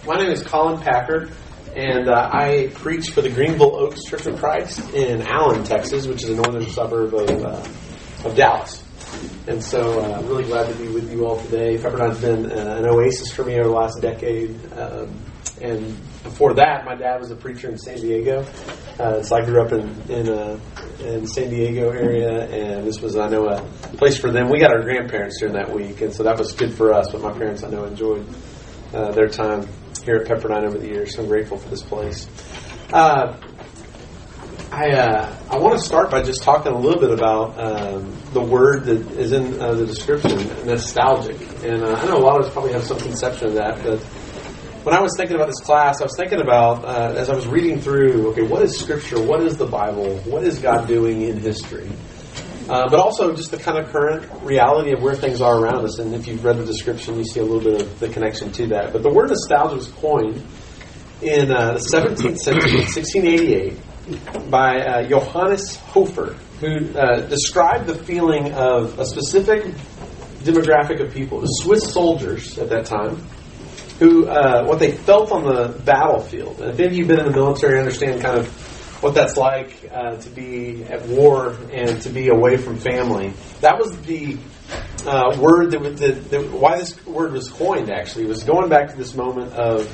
My name is Colin Packer, and I preach for the Greenville Oaks Church of Christ in Allen, Texas, which is a northern suburb of Dallas. And so I'm really glad to be with you all today. Pepperdine's been an oasis for me over the last decade. And before that, my dad was a preacher in San Diego. So I grew up in San Diego area, and this was, I know, a place for them. We got our grandparents during that week, and so that was good for us. But my parents, I know, enjoyed their time here at Pepperdine over the years. So I'm grateful for this place. I want to start by just talking a little bit about the word that is in the description, nostalgic. And I know a lot of us probably have some conception of that, but when I was thinking about this class, I was thinking about, as I was reading through, okay, what is Scripture? What is the Bible? What is God doing in history? But also just the kind of current reality of where things are around us. And if you've read the description, you see a little bit of the connection to that. But the word nostalgia was coined in the 17th century, 1688, by Johannes Hofer, who described the feeling of a specific demographic of people, the Swiss soldiers at that time, who what they felt on the battlefield. And if any of you have been in the military, understand kind of what that's like to be at war and to be away from family. That was the word why this word was coined, actually, was going back to this moment of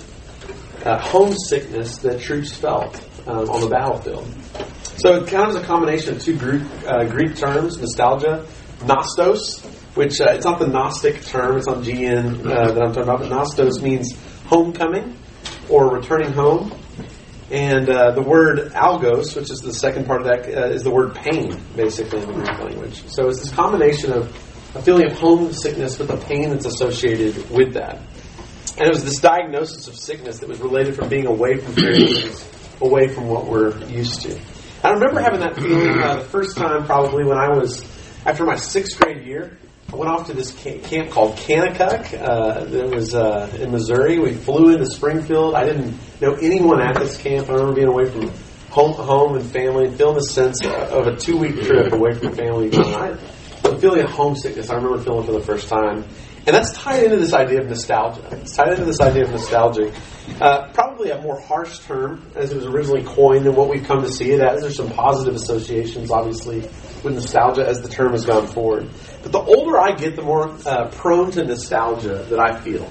homesickness that troops felt on the battlefield. So it kind of is a combination of two Greek terms, nostalgia, nostos, which it's not the Gnostic term, it's not GN that I'm talking about, but nostos means homecoming or returning home. And the word algos, which is the second part of that, is the word pain, basically, in the Greek language. So it's this combination of a feeling of homesickness with the pain that's associated with that. And it was this diagnosis of sickness that was related from being away from families, away from what we're used to. I remember having that feeling the first time probably when I was, after my 6th grade year, I went off to this camp called Kanakuk. It was in Missouri. We flew into Springfield. I didn't know anyone at this camp. I remember being away from home and family and feeling the sense of a 2-week trip away from family. The feeling of homesickness I remember feeling for the first time. And that's tied into this idea of nostalgia. It's tied into this idea of nostalgic. Probably a more harsh term as it was originally coined than what we've come to see it as. There's some positive associations, obviously, with nostalgia as the term has gone forward. But the older I get, the more prone to nostalgia that I feel.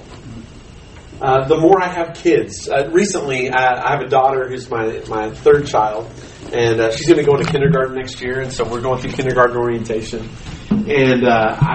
The more I have kids. Recently, I have a daughter who's my 3rd child, and she's going to go into kindergarten next year, and so we're going through kindergarten orientation. And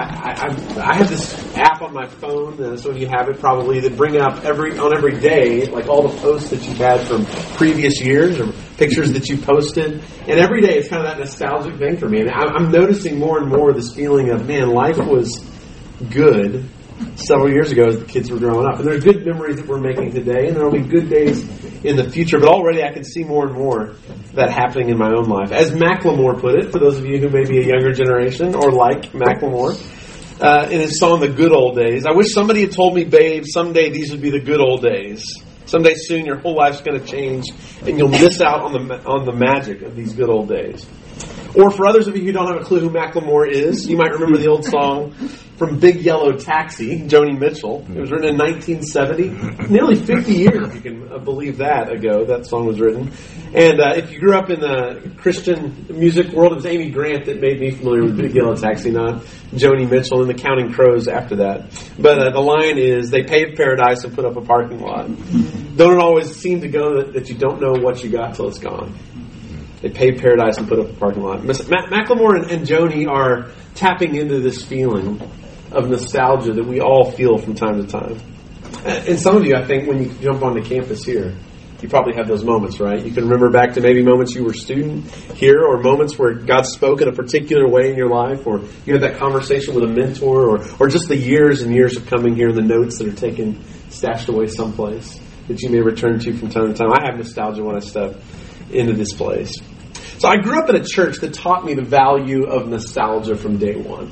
I have this app on my phone, some of you have it probably, that bring up every day, like all the posts that you've had from previous years or pictures that you posted. And every day it's kind of that nostalgic thing for me. And I'm noticing more and more this feeling of, man, life was good several years ago as the kids were growing up. And there are good memories that we're making today, and there will be good days in the future. But already I can see more and more that happening in my own life. As Macklemore put it, for those of you who may be a younger generation or like Macklemore, in his song The Good Old Days, I wish somebody had told me, babe, someday these would be the good old days. Someday soon your whole life's going to change and you'll miss out on the magic of these good old days. Or for others of you who don't have a clue who Macklemore is, you might remember the old song from Big Yellow Taxi, Joni Mitchell. It was written in 1970. Nearly 50 years, if you can believe that, ago, that song was written. And if you grew up in the Christian music world, it was Amy Grant that made me familiar with Big Yellow Taxi, not Joni Mitchell and the Counting Crows after that. But the line is, they paved paradise and put up a parking lot. Don't it always seem to go that you don't know what you got till it's gone? They paved paradise and put up a parking lot. Macklemore and Joni are tapping into this feeling of nostalgia that we all feel from time to time. And some of you, I think, when you jump onto campus here, you probably have those moments, right? You can remember back to maybe moments you were a student here, or moments where God spoke in a particular way in your life, or you had that conversation with a mentor, or just the years and years of coming here and the notes that are taken, stashed away someplace that you may return to from time to time. I have nostalgia when I step into this place. So I grew up in a church that taught me the value of nostalgia from day one.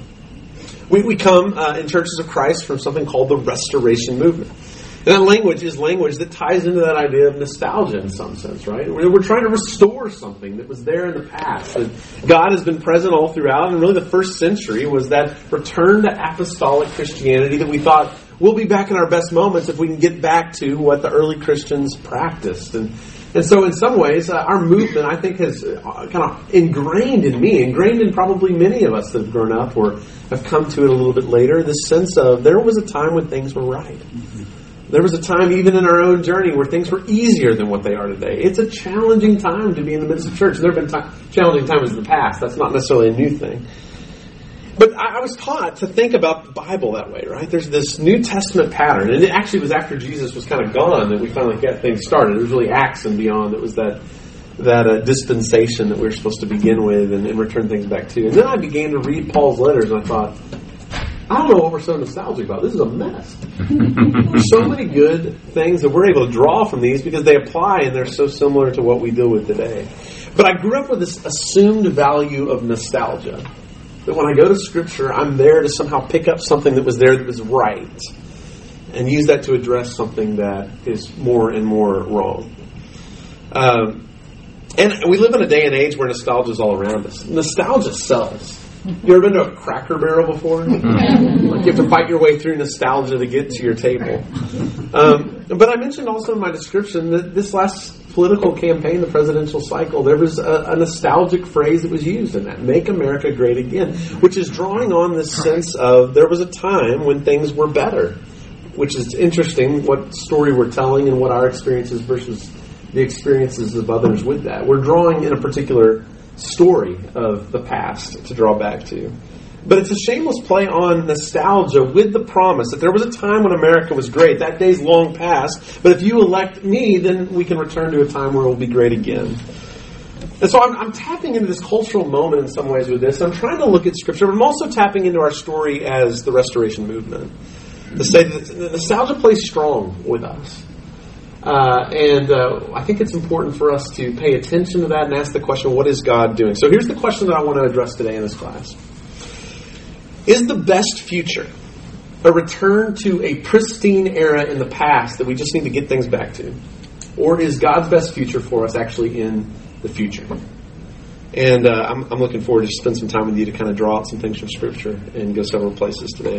We come in Churches of Christ from something called the Restoration Movement. And that language is language that ties into that idea of nostalgia in some sense, right? We're trying to restore something that was there in the past. That God has been present all throughout, and really the first century was that return to apostolic Christianity that we thought we'll be back in our best moments if we can get back to what the early Christians practiced. And so in some ways, our movement, I think, has kind of ingrained in probably many of us that have grown up or have come to it a little bit later, this sense of there was a time when things were right. There was a time, even in our own journey, where things were easier than what they are today. It's a challenging time to be in the midst of church. There have been challenging times in the past. That's not necessarily a new thing. But I was taught to think about the Bible that way, right? There's this New Testament pattern. And it actually was after Jesus was kind of gone that we finally got things started. It was really Acts and beyond that was that dispensation that we were supposed to begin with and return things back to. And then I began to read Paul's letters, and I thought, I don't know what we're so nostalgic about. This is a mess. There's so many good things that we're able to draw from these because they apply and they're so similar to what we deal with today. But I grew up with this assumed value of nostalgia. That when I go to Scripture, I'm there to somehow pick up something that was there that was right and use that to address something that is more and more wrong. And we live in a day and age where nostalgia is all around us. Nostalgia sells. You ever been to a Cracker Barrel before? Like you have to fight your way through nostalgia to get to your table. But I mentioned also in my description that this last political campaign, the presidential cycle, there was a nostalgic phrase that was used in that, make America great again, which is drawing on this sense of there was a time when things were better, which is interesting what story we're telling and what our experiences versus the experiences of others with that. We're drawing in a particular story of the past to draw back to. But it's a shameless play on nostalgia with the promise that there was a time when America was great. That day's long past. But if you elect me, then we can return to a time where it will be great again. And so I'm tapping into this cultural moment in some ways with this. I'm trying to look at Scripture, but I'm also tapping into our story as the Restoration Movement. To say that nostalgia plays strong with us. I think it's important for us to pay attention to that and ask the question, what is God doing? So here's the question that I want to address today in this class. Is the best future a return to a pristine era in the past that we just need to get things back to? Or is God's best future for us actually in the future? And I'm looking forward to spend some time with you to kind of draw out some things from Scripture and go several places today.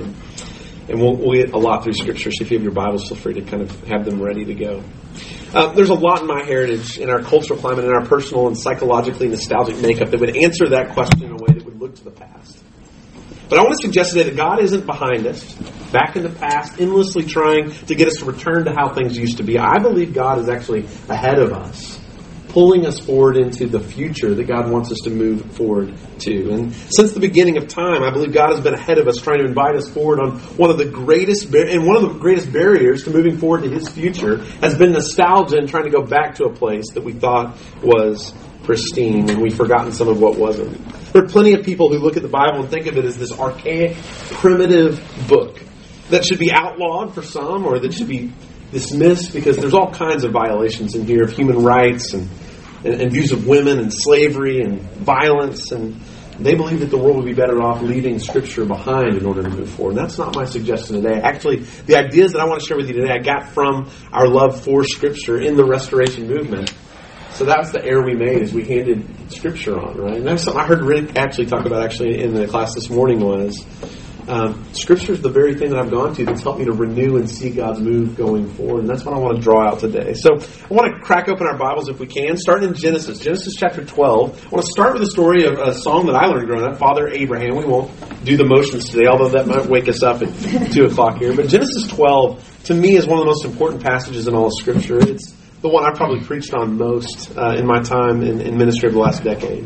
And we'll get a lot through Scripture, so if you have your Bibles, feel free to kind of have them ready to go. There's a lot in my heritage, in our cultural climate, in our personal and psychologically nostalgic makeup that would answer that question in a way that would look to the past. But I want to suggest today that God isn't behind us, back in the past, endlessly trying to get us to return to how things used to be. I believe God is actually ahead of us, pulling us forward into the future that God wants us to move forward to. And since the beginning of time, I believe God has been ahead of us, trying to invite us forward on one of the greatest barriers to moving forward to His future has been nostalgia and trying to go back to a place that we thought was pristine and we've forgotten some of what wasn't. There are plenty of people who look at the Bible and think of it as this archaic, primitive book that should be outlawed for some or that should be dismissed because there's all kinds of violations in here of human rights and views of women and slavery and violence, and they believe that the world would be better off leaving Scripture behind in order to move forward. And that's not my suggestion today. Actually, the ideas that I want to share with you today I got from our love for Scripture in the Restoration Movement. So that's the error we made as we handed Scripture on, right? And that's something I heard Rick actually talk about in the class this morning was Scripture is the very thing that I've gone to that's helped me to renew and see God's move going forward. And that's what I want to draw out today. So I want to crack open our Bibles if we can, starting in Genesis chapter 12. I want to start with a story of a song that I learned growing up, Father Abraham. We won't do the motions today, although that might wake us up at 2 o'clock here. But Genesis 12, to me, is one of the most important passages in all of Scripture. It's the one I've probably preached on most in my time in ministry of the last decade.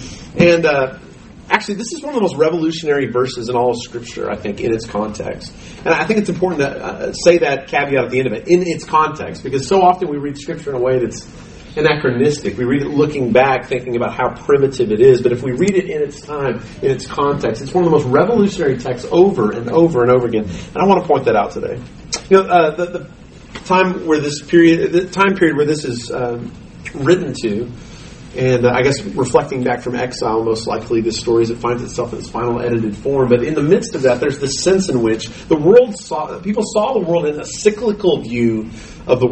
And actually, this is one of the most revolutionary verses in all of Scripture, I think, in its context. And I think it's important to say that caveat at the end of it, in its context, because so often we read Scripture in a way that's anachronistic. We read it looking back, thinking about how primitive it is. But if we read it in its time, in its context, it's one of the most revolutionary texts over and over and over again. And I want to point that out today. You know, the time period where this is written to, and I guess reflecting back from exile, most likely this story as it finds itself in its final edited form. But in the midst of that, there's this sense in which people saw the world in a cyclical view of the world.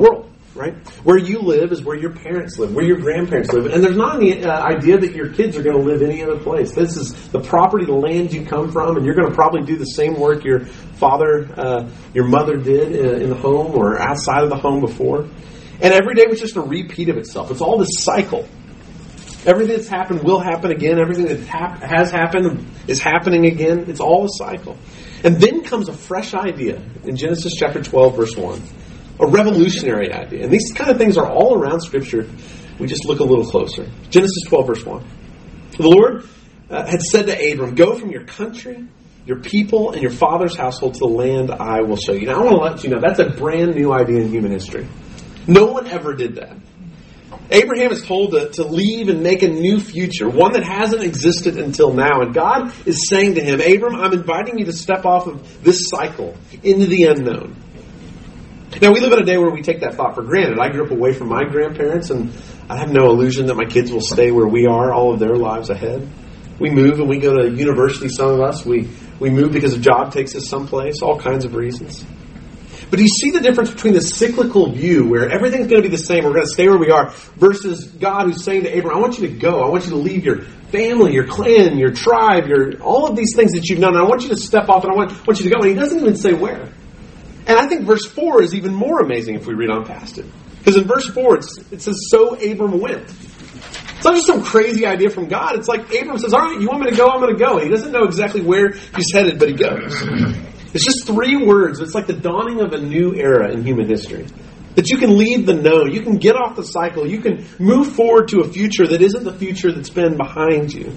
right? Where you live is where your parents live, where your grandparents live. And there's not any idea that your kids are going to live any other place. This is the property, the land you come from, and you're going to probably do the same work your father, your mother did in the home or outside of the home before. And every day was just a repeat of itself. It's all this cycle. Everything that's happened will happen again. Everything that has happened is happening again. It's all a cycle. And then comes a fresh idea in Genesis chapter 12, verse 1. A revolutionary idea. And these kind of things are all around Scripture. We just look a little closer. Genesis 12, verse 1. The Lord had said to Abram, go from your country, your people, and your father's household to the land I will show you. Now, I want to let you know, that's a brand new idea in human history. No one ever did that. Abraham is told to leave and make a new future, one that hasn't existed until now. And God is saying to him, Abram, I'm inviting you to step off of this cycle into the unknown. Now, we live in a day where we take that thought for granted. I grew up away from my grandparents, and I have no illusion that my kids will stay where we are all of their lives ahead. We move and we go to university, some of us. We move because a job takes us someplace, all kinds of reasons. But do you see the difference between the cyclical view where everything's going to be the same, we're going to stay where we are, versus God who's saying to Abraham, I want you to go. I want you to leave your family, your clan, your tribe, all of these things that you've done. I want you to step off and I want you to go. And he doesn't even say where. And I think verse 4 is even more amazing if we read on past it. Because in verse 4 it says, so Abram went. It's not just some crazy idea from God. It's like Abram says, all right, you want me to go? I'm going to go. And he doesn't know exactly where he's headed, but he goes. It's just 3 words. It's like the dawning of a new era in human history. That you can leave the known. You can get off the cycle. You can move forward to a future that isn't the future that's been behind you.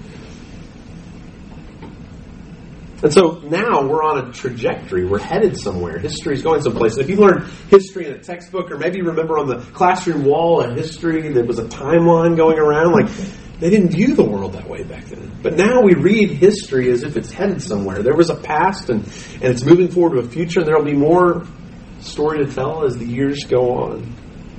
And so now we're on a trajectory. We're headed somewhere. History is going someplace. And if you learn history in a textbook, or maybe you remember on the classroom wall a history, there was a timeline going around, like they didn't view the world that way back then. But now we read history as if it's headed somewhere. There was a past, and it's moving forward to a future, and there will be more story to tell as the years go on.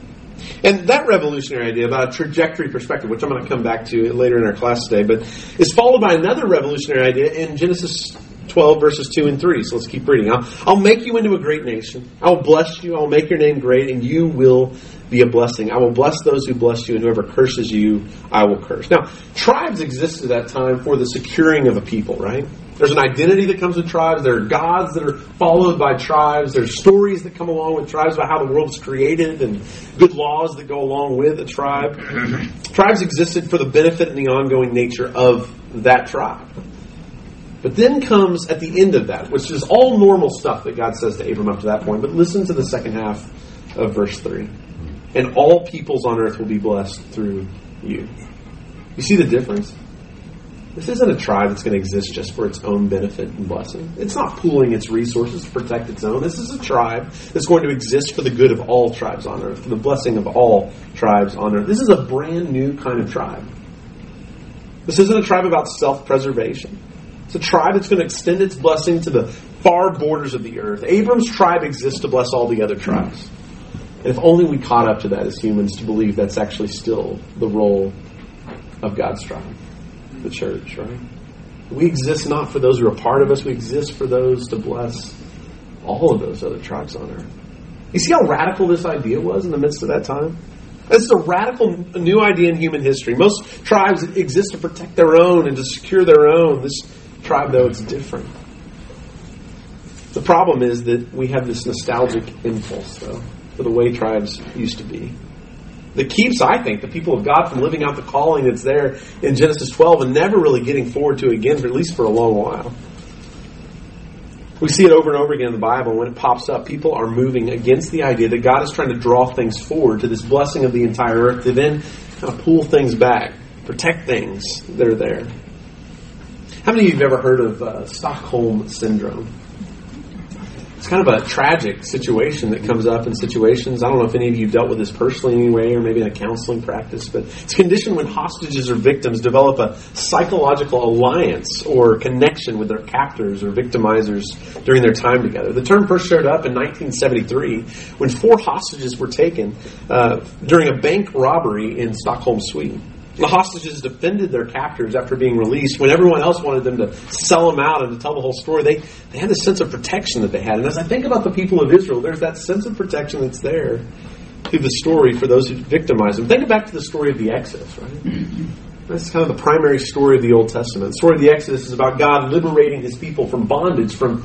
And that revolutionary idea about a trajectory perspective, which I'm going to come back to later in our class today, but is followed by another revolutionary idea in Genesis 12, verses 2 and 3. So let's keep reading. I'll make you into a great nation. I will bless you. I will make your name great, and you will be a blessing. I will bless those who bless you, and whoever curses you, I will curse. Now, tribes existed at that time for the securing of a people, right? There's an identity that comes with tribes. There are gods that are followed by tribes. There's stories that come along with tribes about how the world was created and good laws that go along with a tribe. Tribes existed for the benefit and the ongoing nature of that tribe. But then comes at the end of that, which is all normal stuff that God says to Abram up to that point. But listen to the second half of verse 3. And all peoples on earth will be blessed through you. You see the difference? This isn't a tribe that's going to exist just for its own benefit and blessing. It's not pooling its resources to protect its own. This is a tribe that's going to exist for the good of all tribes on earth, for the blessing of all tribes on earth. This is a brand new kind of tribe. This isn't a tribe about self-preservation. It's a tribe that's going to extend its blessing to the far borders of the earth. Abram's tribe exists to bless all the other tribes. And if only we caught up to that as humans to believe that's actually still the role of God's tribe, the church, right? We exist not for those who are a part of us. We exist for those to bless all of those other tribes on earth. You see how radical this idea was in the midst of that time? This is a radical new idea in human history. Most tribes exist to protect their own and to secure their own. This tribe, though, it's different. The problem is that we have this nostalgic impulse, though, for the way tribes used to be, that keeps, I think, the people of God from living out the calling that's there in Genesis 12 and never really getting forward to it again, for at least for a long while. We see it over and over again in the Bible. When it pops up, people are moving against the idea that God is trying to draw things forward to this blessing of the entire earth to then kind of pull things back, protect things that are there. How many of you have ever heard of Stockholm Syndrome? It's kind of a tragic situation that comes up in situations. I don't know if any of you dealt with this personally in any way or maybe in a counseling practice, but it's a condition when hostages or victims develop a psychological alliance or connection with their captors or victimizers during their time together. The term first showed up in 1973 when 4 hostages were taken during a bank robbery in Stockholm, Sweden. The hostages defended their captors after being released. When everyone else wanted them to sell them out and to tell the whole story, they had this sense of protection that they had. And as I think about the people of Israel, there's that sense of protection that's there to the story for those who victimize them. Think back to the story of the Exodus, right? That's kind of the primary story of the Old Testament. The story of the Exodus is about God liberating His people from bondage, from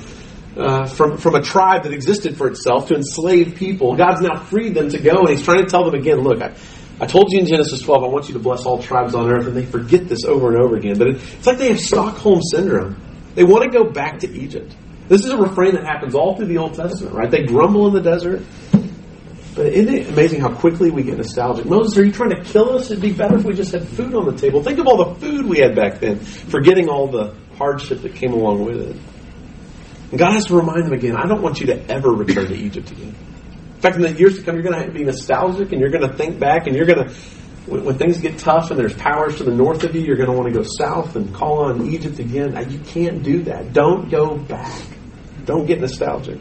a tribe that existed for itself to enslaved people. God's now freed them to go, and He's trying to tell them again, look, I told you in Genesis 12, I want you to bless all tribes on earth, and they forget this over and over again. But it's like they have Stockholm Syndrome. They want to go back to Egypt. This is a refrain that happens all through the Old Testament, right? They grumble in the desert. But isn't it amazing how quickly we get nostalgic? Moses, are you trying to kill us? It'd be better if we just had food on the table. Think of all the food we had back then, forgetting all the hardship that came along with it. And God has to remind them again, I don't want you to ever return to Egypt again. In fact, in the years to come, you're going to be nostalgic, and you're going to think back, and you're going to, when things get tough and there's powers to the north of you, you're going to want to go south and call on Egypt again. You can't do that. Don't go back. Don't get nostalgic.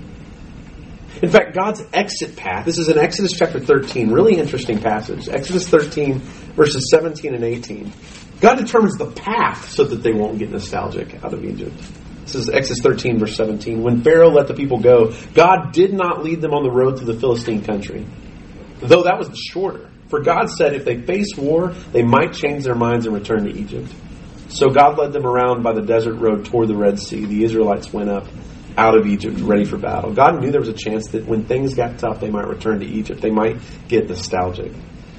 In fact, God's exit path, this is in Exodus chapter 13, really interesting passage. Exodus 13, verses 17 and 18. God determines the path so that they won't get nostalgic out of Egypt. This is Exodus 13, verse 17. When Pharaoh let the people go, God did not lead them on the road to the Philistine country, though that was shorter. For God said if they face war, they might change their minds and return to Egypt. So God led them around by the desert road toward the Red Sea. The Israelites went up out of Egypt, ready for battle. God knew there was a chance that when things got tough, they might return to Egypt. They might get nostalgic.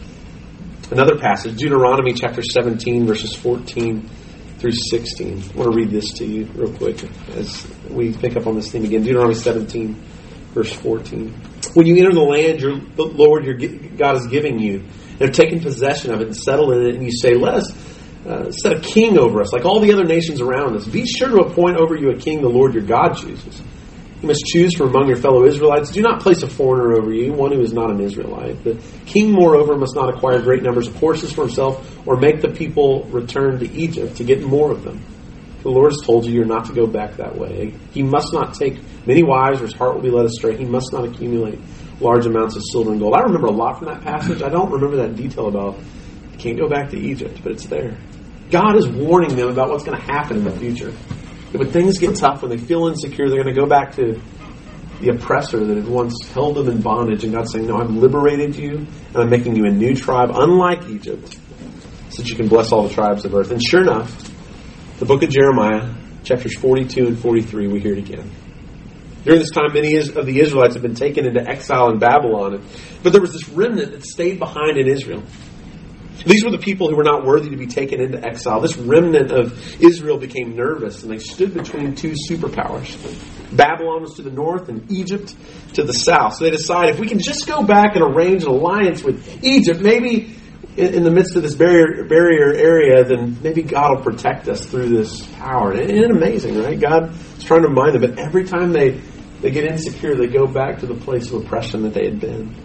Another passage, Deuteronomy chapter 17, verses 14 through 16. I want to read this to you real quick as we pick up on this theme again. Deuteronomy 17, verse 14. When you enter the land the Lord your God is giving you, and have taken possession of it and settled in it, and you say, let us set a king over us, like all the other nations around us. Be sure to appoint over you a king the Lord your God chooses. You must choose from among your fellow Israelites. Do not place a foreigner over you, one who is not an Israelite. The king, moreover, must not acquire great numbers of horses for himself, or make the people return to Egypt to get more of them. The Lord has told you you're not to go back that way. He must not take many wives, or his heart will be led astray. He must not accumulate large amounts of silver and gold. I remember a lot from that passage. I don't remember that detail about you can't go back to Egypt, but it's there. God is warning them about what's going to happen in the future. That when things get tough, when they feel insecure, they're going to go back to the oppressor that had once held them in bondage. And God's saying, no, I've liberated you, and I'm making you a new tribe, unlike Egypt, so that you can bless all the tribes of earth. And sure enough, the book of Jeremiah, chapters 42 and 43, we hear it again. During this time, many of the Israelites had been taken into exile in Babylon. But there was this remnant that stayed behind in Israel. These were the people who were not worthy to be taken into exile. This remnant of Israel became nervous, and they stood between two superpowers. Babylon was to the north and Egypt to the south. So they decided, if we can just go back and arrange an alliance with Egypt, maybe in the midst of this barrier area, then maybe God will protect us through this power. And isn't it amazing, right? God is trying to remind them, but every time they get insecure, they go back to the place of oppression that they had been.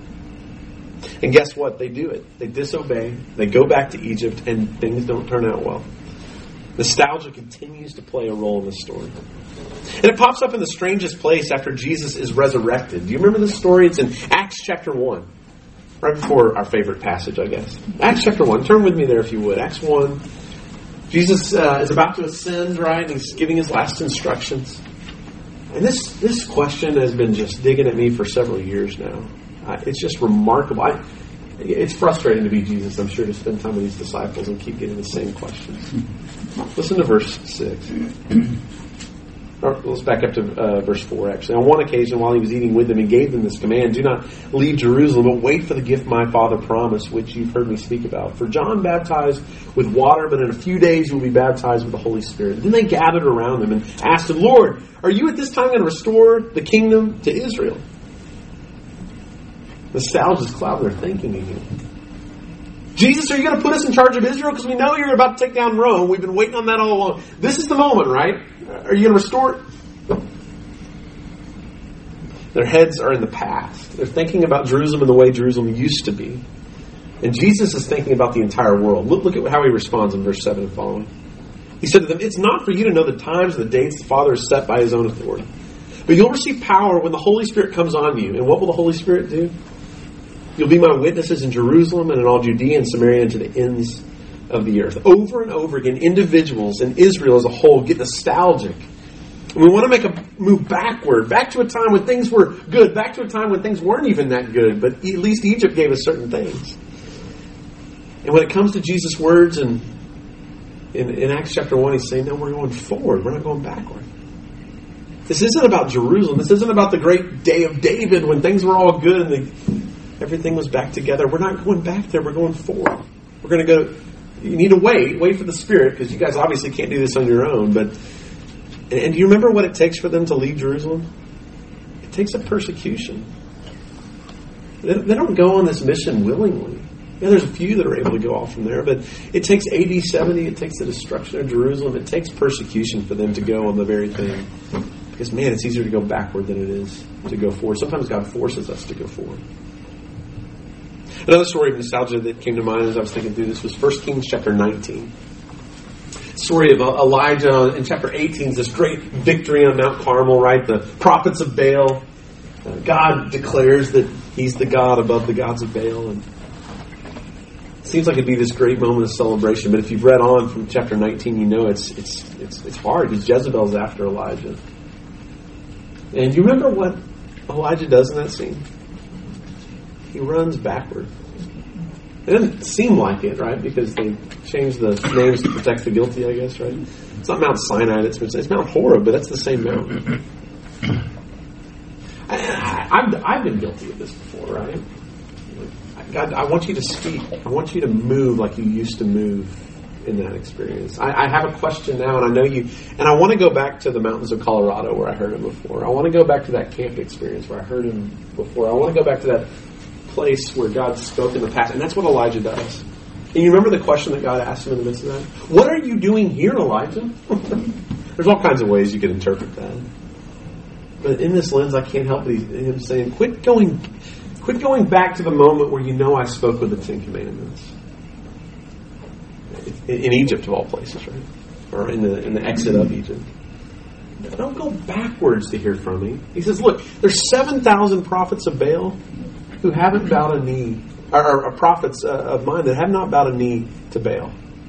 And guess what? They do it. They disobey. They go back to Egypt, and things don't turn out well. Nostalgia continues to play a role in this story. And it pops up in the strangest place after Jesus is resurrected. Do you remember this story? It's in Acts chapter 1. Right before our favorite passage, I guess. Acts chapter 1. Turn with me there if you would. Acts 1. Jesus is about to ascend, right? And he's giving his last instructions. And this question has been just digging at me for several years now. It's just remarkable. It's frustrating to be Jesus, I'm sure, to spend time with these disciples and keep getting the same questions. Listen to verse 6. Let's back up to verse 4, actually. On one occasion, while he was eating with them, he gave them this command: do not leave Jerusalem, but wait for the gift my Father promised, which you've heard me speak about. For John baptized with water, but in a few days you will be baptized with the Holy Spirit. Then they gathered around him and asked him, Lord, are you at this time going to restore the kingdom to Israel? Nostalgia's clouding their thinking again. Jesus, are you going to put us in charge of Israel? Because we know you're about to take down Rome. We've been waiting on that all along. This is the moment, right? Are you going to restore it? Their heads are in the past. They're thinking about Jerusalem and the way Jerusalem used to be. And Jesus is thinking about the entire world. Look at how he responds in verse 7 and following. He said to them, it's not for you to know the times and the dates the Father has set by his own authority. But you'll receive power when the Holy Spirit comes on you. And what will the Holy Spirit do? You'll be my witnesses in Jerusalem and in all Judea and Samaria and to the ends of the earth. Over and over again, individuals in Israel as a whole get nostalgic We want to make a move backward, back to a time when things were good, back to a time when things weren't even that good, but at least Egypt gave us certain things. And when it comes to Jesus' words in Acts chapter 1, he's saying, no, we're going forward. We're not going backward. This isn't about Jerusalem. This isn't about the great day of David when things were all good and everything was back together. We're not going back there. We're going forward. We're going to go. You need to wait for the Spirit, because you guys obviously can't do this on your own. But and do you remember what it takes for them to leave Jerusalem? It takes a persecution. They don't go on this mission willingly. Yeah, there's a few that are able to go off from there, but it takes AD 70. It takes the destruction of Jerusalem. It takes persecution for them to go on the very thing. Because, man, it's easier to go backward than it is to go forward. Sometimes God forces us to go forward. Another story of nostalgia that came to mind as I was thinking through this was 1 Kings chapter 19. Story of Elijah in chapter 18 is this great victory on Mount Carmel, right? The prophets of Baal. God declares that he's the God above the gods of Baal. And it seems like it'd be this great moment of celebration. But if you've read on from chapter 19, you know it's hard, because Jezebel's after Elijah. And do you remember what Elijah does in that scene? He runs backward. It doesn't seem like it, right? Because they changed the names to protect the guilty, I guess, right? It's not Mount Sinai, it's Mount Horeb, but that's the same mountain. I've been guilty of this before, right? God, I want you to speak. I want you to move like you used to move in that experience. I have a question now, and I know you, and I want to go back to the mountains of Colorado where I heard him before. I want to go back to that camp experience where I heard him before. I want to go back to that place where God spoke in the past, and that's what Elijah does. And you remember the question that God asked him in the midst of that? What are you doing here, Elijah? There's all kinds of ways you could interpret that. But in this lens, I can't help him saying, quit going back to the moment where you know I spoke with the Ten Commandments. In Egypt, of all places, right? Or in the exit of Egypt. Don't go backwards to hear from me. He says, look, there's 7,000 prophets of Baal who haven't bowed a knee, or prophets of mine that have not bowed a knee to Baal.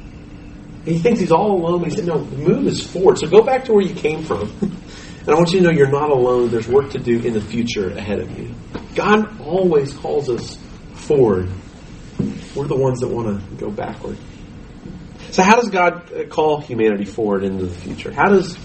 He thinks he's all alone. He said, no, the move is forward. So go back to where you came from. And I want you to know you're not alone. There's work to do in the future ahead of you. God always calls us forward. We're the ones that want to go backward. So how does God call humanity forward into the future? How does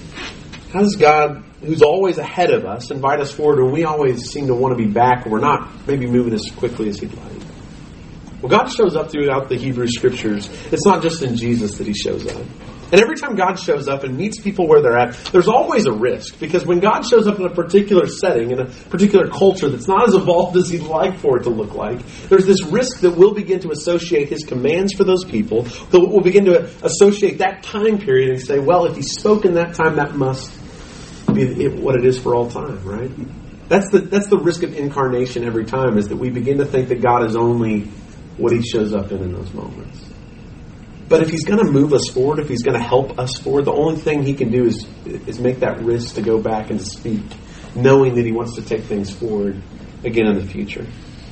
God, who's always ahead of us, invite us forward when we always seem to want to be back, or we're not maybe moving as quickly as He'd like? Well, God shows up throughout the Hebrew Scriptures. It's not just in Jesus that He shows up. And every time God shows up and meets people where they're at, there's always a risk. Because when God shows up in a particular setting, in a particular culture that's not as evolved as He'd like for it to look like, there's this risk that we'll begin to associate His commands for those people. That we'll begin to associate that time period and say, well, if He spoke in that time, that must be what it is for all time, right? That's the risk of incarnation every time, is that we begin to think that God is only what He shows up in those moments. But if He's going to move us forward, if He's going to help us forward, the only thing He can do is make that risk to go back and to speak, knowing that He wants to take things forward again in the future.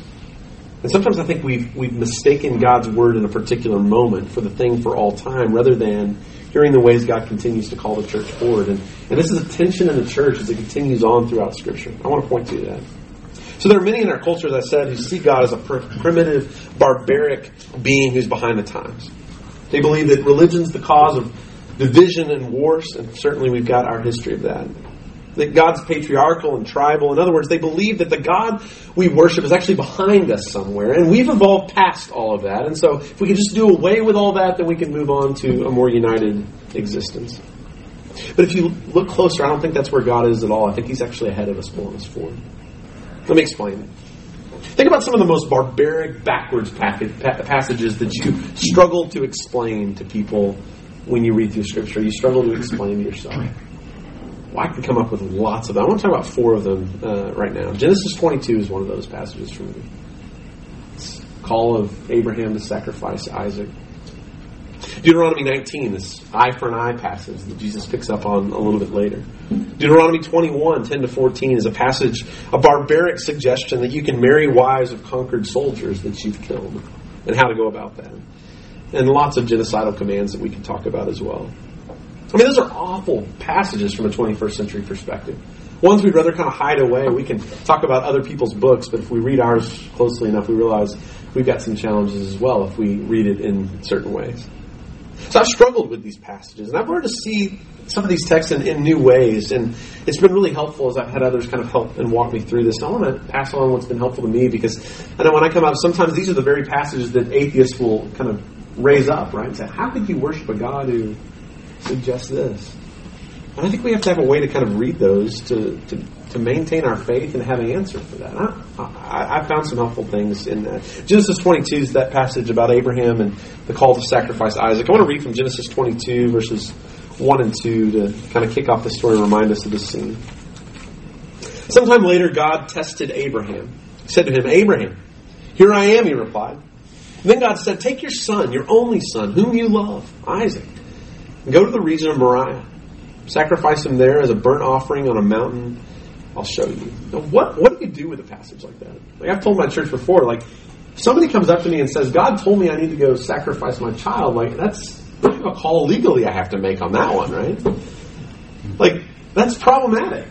And sometimes I think we've mistaken God's word in a particular moment for the thing for all time, rather than hearing the ways God continues to call the church forward. And this is a tension in the church as it continues on throughout Scripture. I want to point to that. So there are many in our culture, as I said, who see God as a primitive, barbaric being who's behind the times. They believe that religion's the cause of division and wars, and certainly we've got our history of that. That God's patriarchal and tribal. In other words, they believe that the God we worship is actually behind us somewhere, and we've evolved past all of that. And so if we can just do away with all that, then we can move on to a more united existence. But if you look closer, I don't think that's where God is at all. I think He's actually ahead of us, pulling us forward. Let me explain it. Think about some of the most barbaric, backwards passages that you struggle to explain to people when you read through Scripture. You struggle to explain to yourself. Well, I can come up with lots of them. I want to talk about 4 of them right now. Genesis 22 is one of those passages for me. It's call of Abraham to sacrifice Isaac. Deuteronomy 19, this eye for an eye passage that Jesus picks up on a little bit later. Deuteronomy 21, 10-14 is a passage, a barbaric suggestion that you can marry wives of conquered soldiers that you've killed, and how to go about that. And lots of genocidal commands that we can talk about as well. I mean, those are awful passages from a 21st century perspective. Ones we'd rather kind of hide away. We can talk about other people's books, but if we read ours closely enough, we realize we've got some challenges as well if we read it in certain ways. So I've struggled with these passages, and I've learned to see some of these texts in new ways, and it's been really helpful as I've had others kind of help and walk me through this. And I want to pass on what's been helpful to me, because I know when I come out, sometimes these are the very passages that atheists will kind of raise up, right? And say, how could you worship a God who suggests this? And I think we have to have a way to kind of read those to maintain our faith and have an answer for that. I found some helpful things in that. Genesis 22 is that passage about Abraham and the call to sacrifice Isaac. I want to read from Genesis 22, verses 1 and 2 to kind of kick off the story and remind us of this scene. Sometime later, God tested Abraham. He said to him, "Abraham, here I am," he replied. And then God said, "Take your son, your only son, whom you love, Isaac, and go to the region of Moriah. Sacrifice him there as a burnt offering on a mountain I'll show you." Now, what do you do with a passage like that? Like I've told my church before, like if somebody comes up to me and says, "God told me I need to go sacrifice my child," like that's a call legally I have to make on that one, right? Like that's problematic.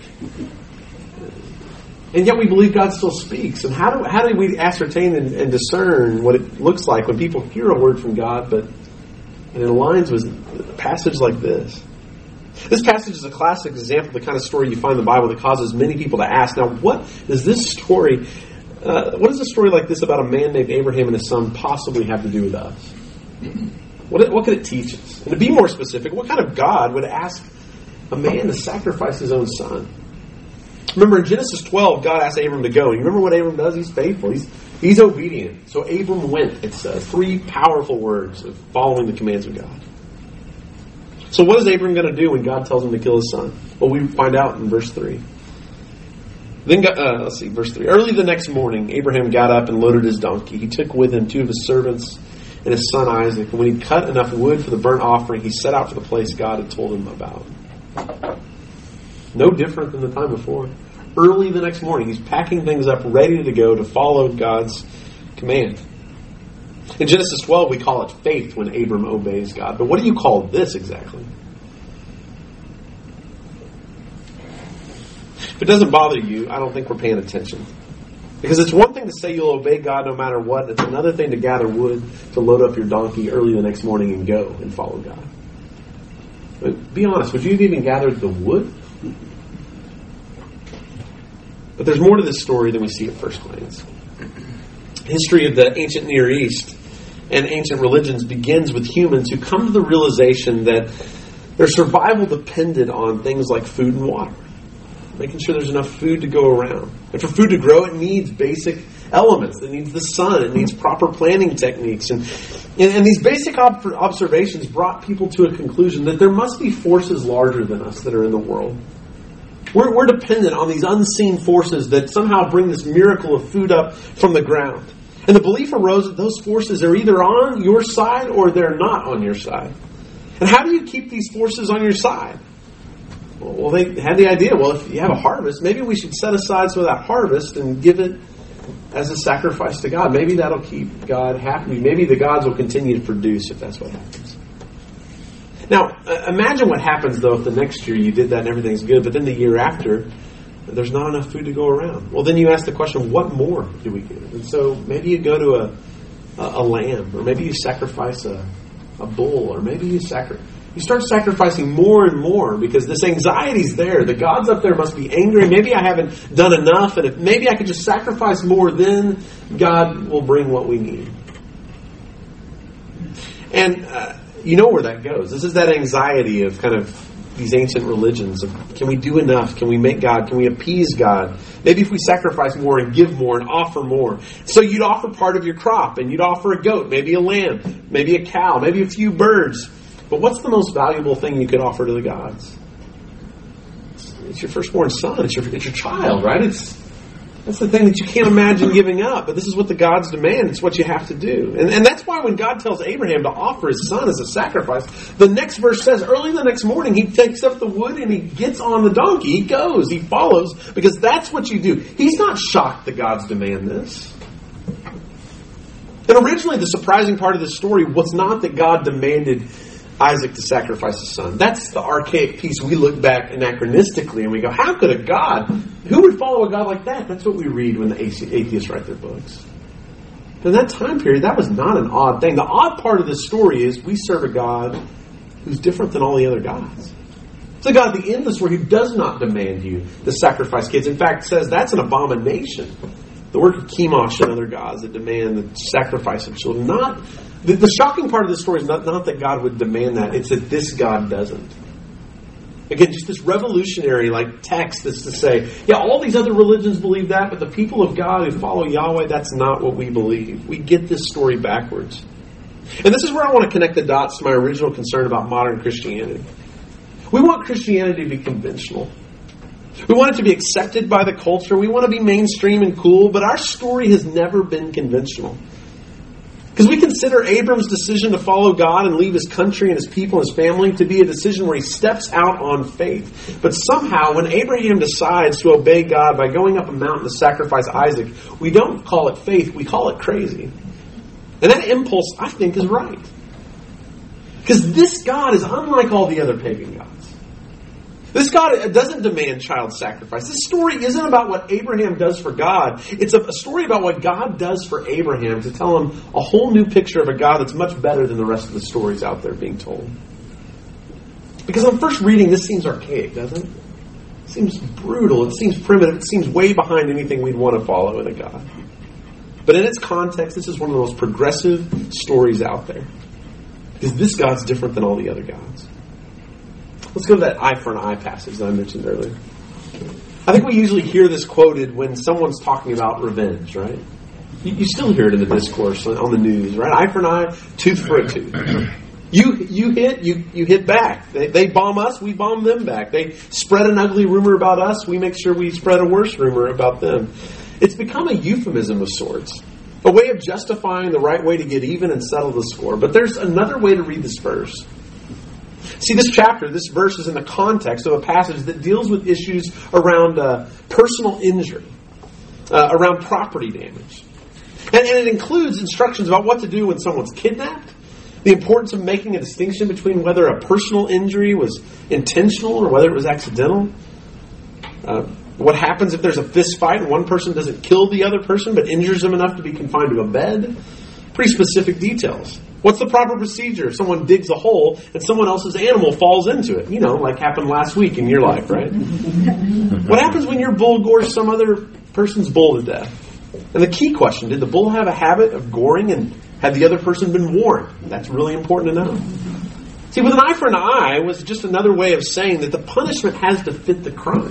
And yet we believe God still speaks. And how do we ascertain and discern what it looks like when people hear a word from God, but it aligns with a passage like this? This passage is a classic example of the kind of story you find in the Bible that causes many people to ask, now what does this story like this about a man named Abraham and his son possibly have to do with us? What could it teach us? And to be more specific, what kind of God would ask a man to sacrifice his own son? Remember in Genesis 12, God asked Abram to go. And you remember what Abram does? He's faithful. He's obedient. So Abram went, it says. 3 powerful words of following the commands of God. So what is Abram going to do when God tells him to kill his son? Well, we find out in verse 3. Then, verse 3. Early the next morning, Abraham got up and loaded his donkey. He took with him 2 of his servants and his son Isaac. And when he cut enough wood for the burnt offering, he set out for the place God had told him about. No different than the time before. Early the next morning, he's packing things up, ready to go to follow God's command. In Genesis 12, we call it faith when Abram obeys God. But what do you call this exactly? If it doesn't bother you, I don't think we're paying attention. Because it's one thing to say you'll obey God no matter what. It's another thing to gather wood, to load up your donkey early the next morning and go and follow God. But be honest, would you have even gathered the wood? But there's more to this story than we see at first glance. History of the ancient Near East and ancient religions begins with humans who come to the realization that their survival depended on things like food and water. Making sure there's enough food to go around. And for food to grow, it needs basic elements. It needs the sun. It needs proper planting techniques. And these basic observations brought people to a conclusion that there must be forces larger than us that are in the world. We're dependent on these unseen forces that somehow bring this miracle of food up from the ground. And the belief arose that those forces are either on your side or they're not on your side. And how do you keep these forces on your side? Well, they had the idea, well, if you have a harvest, maybe we should set aside some of that harvest and give it as a sacrifice to God. Maybe that'll keep God happy. Maybe the gods will continue to produce if that's what happens. Now, imagine what happens, though, if the next year you did that and everything's good, but then the year after, there's not enough food to go around. Well, then you ask the question, what more do we give? And so maybe you go to a lamb, or maybe you sacrifice a bull, or maybe you start sacrificing more and more because this anxiety's there. The gods up there must be angry. Maybe I haven't done enough, and if maybe I could just sacrifice more, then God will bring what we need. And you know where that goes. This is that anxiety of kind of these ancient religions. Of, can we do enough? Can we make God? Can we appease God? Maybe if we sacrifice more and give more and offer more. So you'd offer part of your crop, and you'd offer a goat, maybe a lamb, maybe a cow, maybe a few birds. But what's the most valuable thing you could offer to the gods? It's your firstborn son. It's your child, right? That's the thing that you can't imagine giving up. But this is what the gods demand. It's what you have to do. And that's why when God tells Abraham to offer his son as a sacrifice, the next verse says, early the next morning, he takes up the wood and he gets on the donkey. He goes. He follows. Because that's what you do. He's not shocked the gods demand this. And originally, the surprising part of the story was not that God demanded Isaac to sacrifice his son. That's the archaic piece. We look back anachronistically and we go, how could a God, who would follow a God like that? That's what we read when the atheists write their books. But in that time period, that was not an odd thing. The odd part of this story is we serve a God who's different than all the other gods. It's a God at the end of the story who does not demand you to sacrifice kids. In fact, says that's an abomination. The work of Chemosh and other gods that demand the sacrifice of children. Not the shocking part of this story is not that God would demand that. It's that this God doesn't. Again, just this revolutionary text that's to say, yeah, all these other religions believe that, but the people of God who follow Yahweh, that's not what we believe. We get this story backwards. And this is where I want to connect the dots to my original concern about modern Christianity. We want Christianity to be conventional. We want it to be accepted by the culture. We want to be mainstream and cool, but our story has never been conventional. Because we consider Abram's decision to follow God and leave his country and his people and his family to be a decision where he steps out on faith. But somehow, when Abraham decides to obey God by going up a mountain to sacrifice Isaac, we don't call it faith, we call it crazy. And that impulse, I think, is right. Because this God is unlike all the other pagan gods. This God doesn't demand child sacrifice. This story isn't about what Abraham does for God. It's a story about what God does for Abraham to tell him a whole new picture of a God that's much better than the rest of the stories out there being told. Because on first reading, this seems archaic, doesn't it? It seems brutal. It seems primitive. It seems way behind anything we'd want to follow in a God. But in its context, this is one of the most progressive stories out there. Because this God's different than all the other gods. Let's go to that eye for an eye passage that I mentioned earlier. I think we usually hear this quoted when someone's talking about revenge, right? You still hear it in the discourse on the news, right? Eye for an eye, tooth for a tooth. You hit back. They bomb us, we bomb them back. They spread an ugly rumor about us, we make sure we spread a worse rumor about them. It's become a euphemism of sorts. A way of justifying the right way to get even and settle the score. But there's another way to read this verse. See, this verse is in the context of a passage that deals with issues around personal injury, around property damage. And it includes instructions about what to do when someone's kidnapped, the importance of making a distinction between whether a personal injury was intentional or whether it was accidental, what happens if there's a fist fight and one person doesn't kill the other person but injures them enough to be confined to a bed. Pretty specific details. What's the proper procedure if someone digs a hole and someone else's animal falls into it? You know, like happened last week in your life, right? What happens when your bull gores some other person's bull to death? And the key question, did the bull have a habit of goring and had the other person been warned? That's really important to know. See, with an eye for an eye was just another way of saying that the punishment has to fit the crime.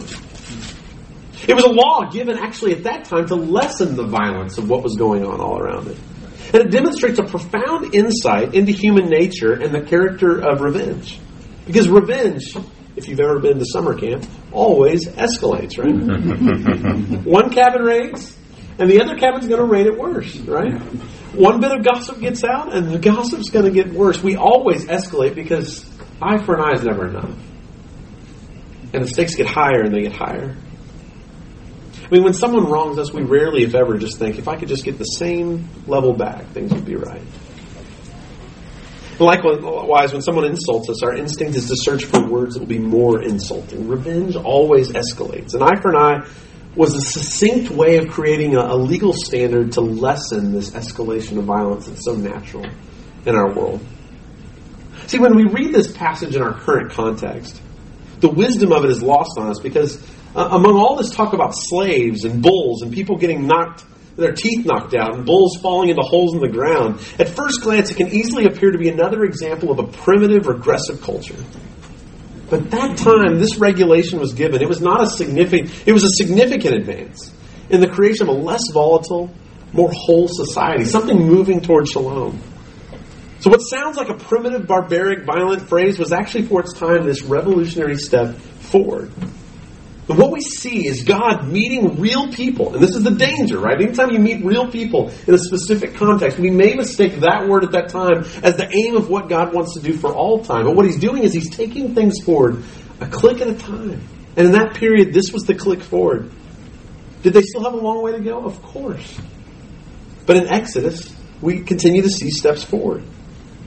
It was a law given actually at that time to lessen the violence of what was going on all around it. And it demonstrates a profound insight into human nature and the character of revenge. Because revenge, if you've ever been to summer camp, always escalates, right? One cabin raids, and the other cabin's going to raid it worse, right? One bit of gossip gets out, and the gossip's going to get worse. We always escalate because eye for an eye is never enough. And the stakes get higher and they get higher. I mean, when someone wrongs us, we rarely, if ever, just think, if I could just get the same level back, things would be right. And likewise, when someone insults us, our instinct is to search for words that will be more insulting. Revenge always escalates. An eye for an eye was a succinct way of creating a legal standard to lessen this escalation of violence that's so natural in our world. See, when we read this passage in our current context, the wisdom of it is lost on us because among all this talk about slaves and bulls and people getting their teeth knocked out and bulls falling into holes in the ground, at first glance it can easily appear to be another example of a primitive, regressive culture. But at that time, this regulation was given. It was a significant advance in the creation of a less volatile, more whole society, something moving toward shalom. So what sounds like a primitive, barbaric, violent phrase was actually for its time this revolutionary step forward. And what we see is God meeting real people. And this is the danger, right? Anytime you meet real people in a specific context, we may mistake that word at that time as the aim of what God wants to do for all time. But what he's doing is he's taking things forward a click at a time. And in that period, this was the click forward. Did they still have a long way to go? Of course. But in Exodus, we continue to see steps forward.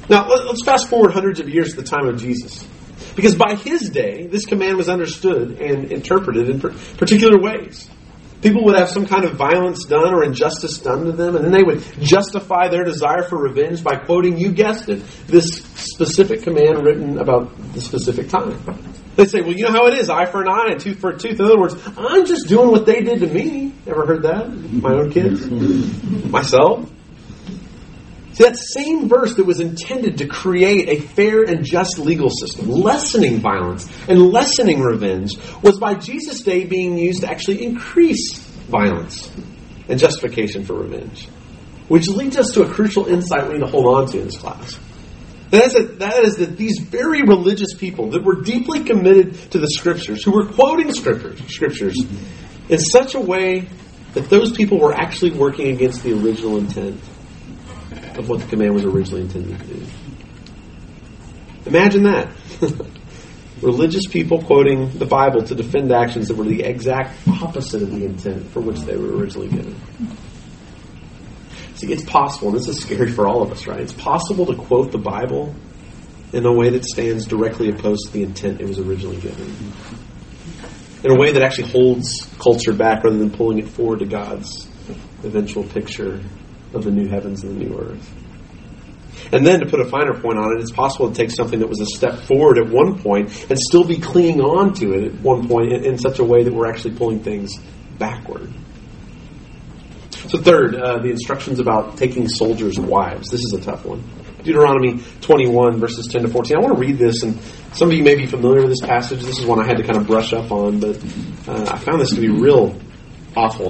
Now, let's fast forward hundreds of years to the time of Jesus. Because by his day, this command was understood and interpreted in particular ways. People would have some kind of violence done or injustice done to them, and then they would justify their desire for revenge by quoting, you guessed it, this specific command written about the specific time. They'd say, well, you know how it is, eye for an eye and tooth for a tooth. In other words, I'm just doing what they did to me. Ever heard that? My own kids? Myself? See, that same verse that was intended to create a fair and just legal system, lessening violence and lessening revenge, was by Jesus' day being used to actually increase violence and justification for revenge. Which leads us to a crucial insight we need to hold on to in this class. That is that these very religious people that were deeply committed to the Scriptures, who were quoting Scriptures in such a way that those people were actually working against the original intent of what the command was originally intended to do. Imagine that. Religious people quoting the Bible to defend actions that were the exact opposite of the intent for which they were originally given. See, it's possible, and this is scary for all of us, right? It's possible to quote the Bible in a way that stands directly opposed to the intent it was originally given. In a way that actually holds culture back rather than pulling it forward to God's eventual picture of the new heavens and the new earth. And then, to put a finer point on it, it's possible to take something that was a step forward at one point and still be clinging on to it at one point in such a way that we're actually pulling things backward. So third, the instructions about taking soldiers' wives. This is a tough one. Deuteronomy 21, verses 10 to 14. I want to read this, and some of you may be familiar with this passage. This is one I had to kind of brush up on, but I found this to be real awful,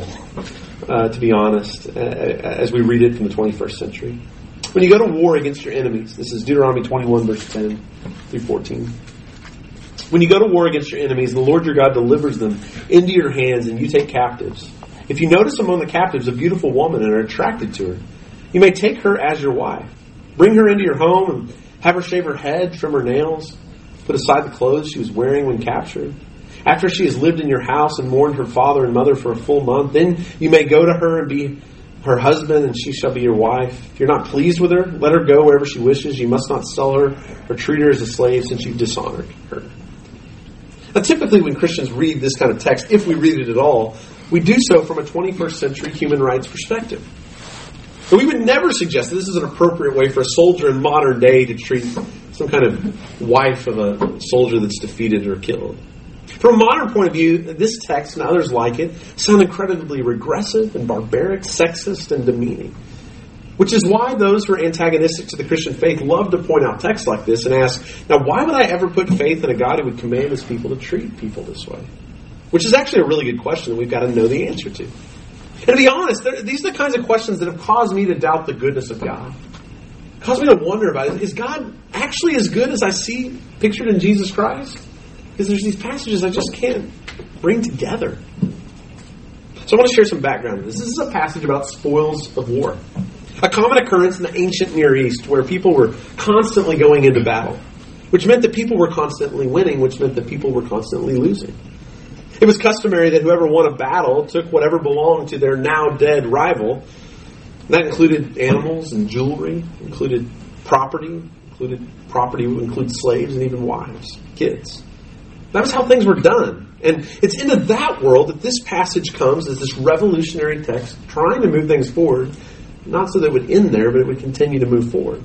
to be honest, as we read it from the 21st century. When you go to war against your enemies, this is Deuteronomy 21, verse 10 through 14. When you go to war against your enemies, the Lord your God delivers them into your hands, and you take captives. If you notice among the captives a beautiful woman and are attracted to her, you may take her as your wife. Bring her into your home and have her shave her head, trim her nails, put aside the clothes she was wearing when captured. After she has lived in your house and mourned her father and mother for a full month, then you may go to her and be her husband, and she shall be your wife. If you're not pleased with her, let her go wherever she wishes. You must not sell her or treat her as a slave, since you've dishonored her. Now, typically when Christians read this kind of text, if we read it at all, we do so from a 21st century human rights perspective. But we would never suggest that this is an appropriate way for a soldier in modern day to treat some kind of wife of a soldier that's defeated or killed. From a modern point of view, this text and others like it sound incredibly regressive and barbaric, sexist and demeaning. Which is why those who are antagonistic to the Christian faith love to point out texts like this and ask, now why would I ever put faith in a God who would command his people to treat people this way? Which is actually a really good question that we've got to know the answer to. And to be honest, these are the kinds of questions that have caused me to doubt the goodness of God. Caused me to wonder about it. Is God actually as good as I see pictured in Jesus Christ? Because there's these passages I just can't bring together. So I want to share some background on this. This is a passage about spoils of war. A common occurrence in the ancient Near East where people were constantly going into battle. Which meant that people were constantly winning, which meant that people were constantly losing. It was customary that whoever won a battle took whatever belonged to their now dead rival. That included animals and jewelry, included property would include slaves and even wives, kids. That was how things were done. And it's into that world that this passage comes as this revolutionary text trying to move things forward, not so that it would end there, but it would continue to move forward.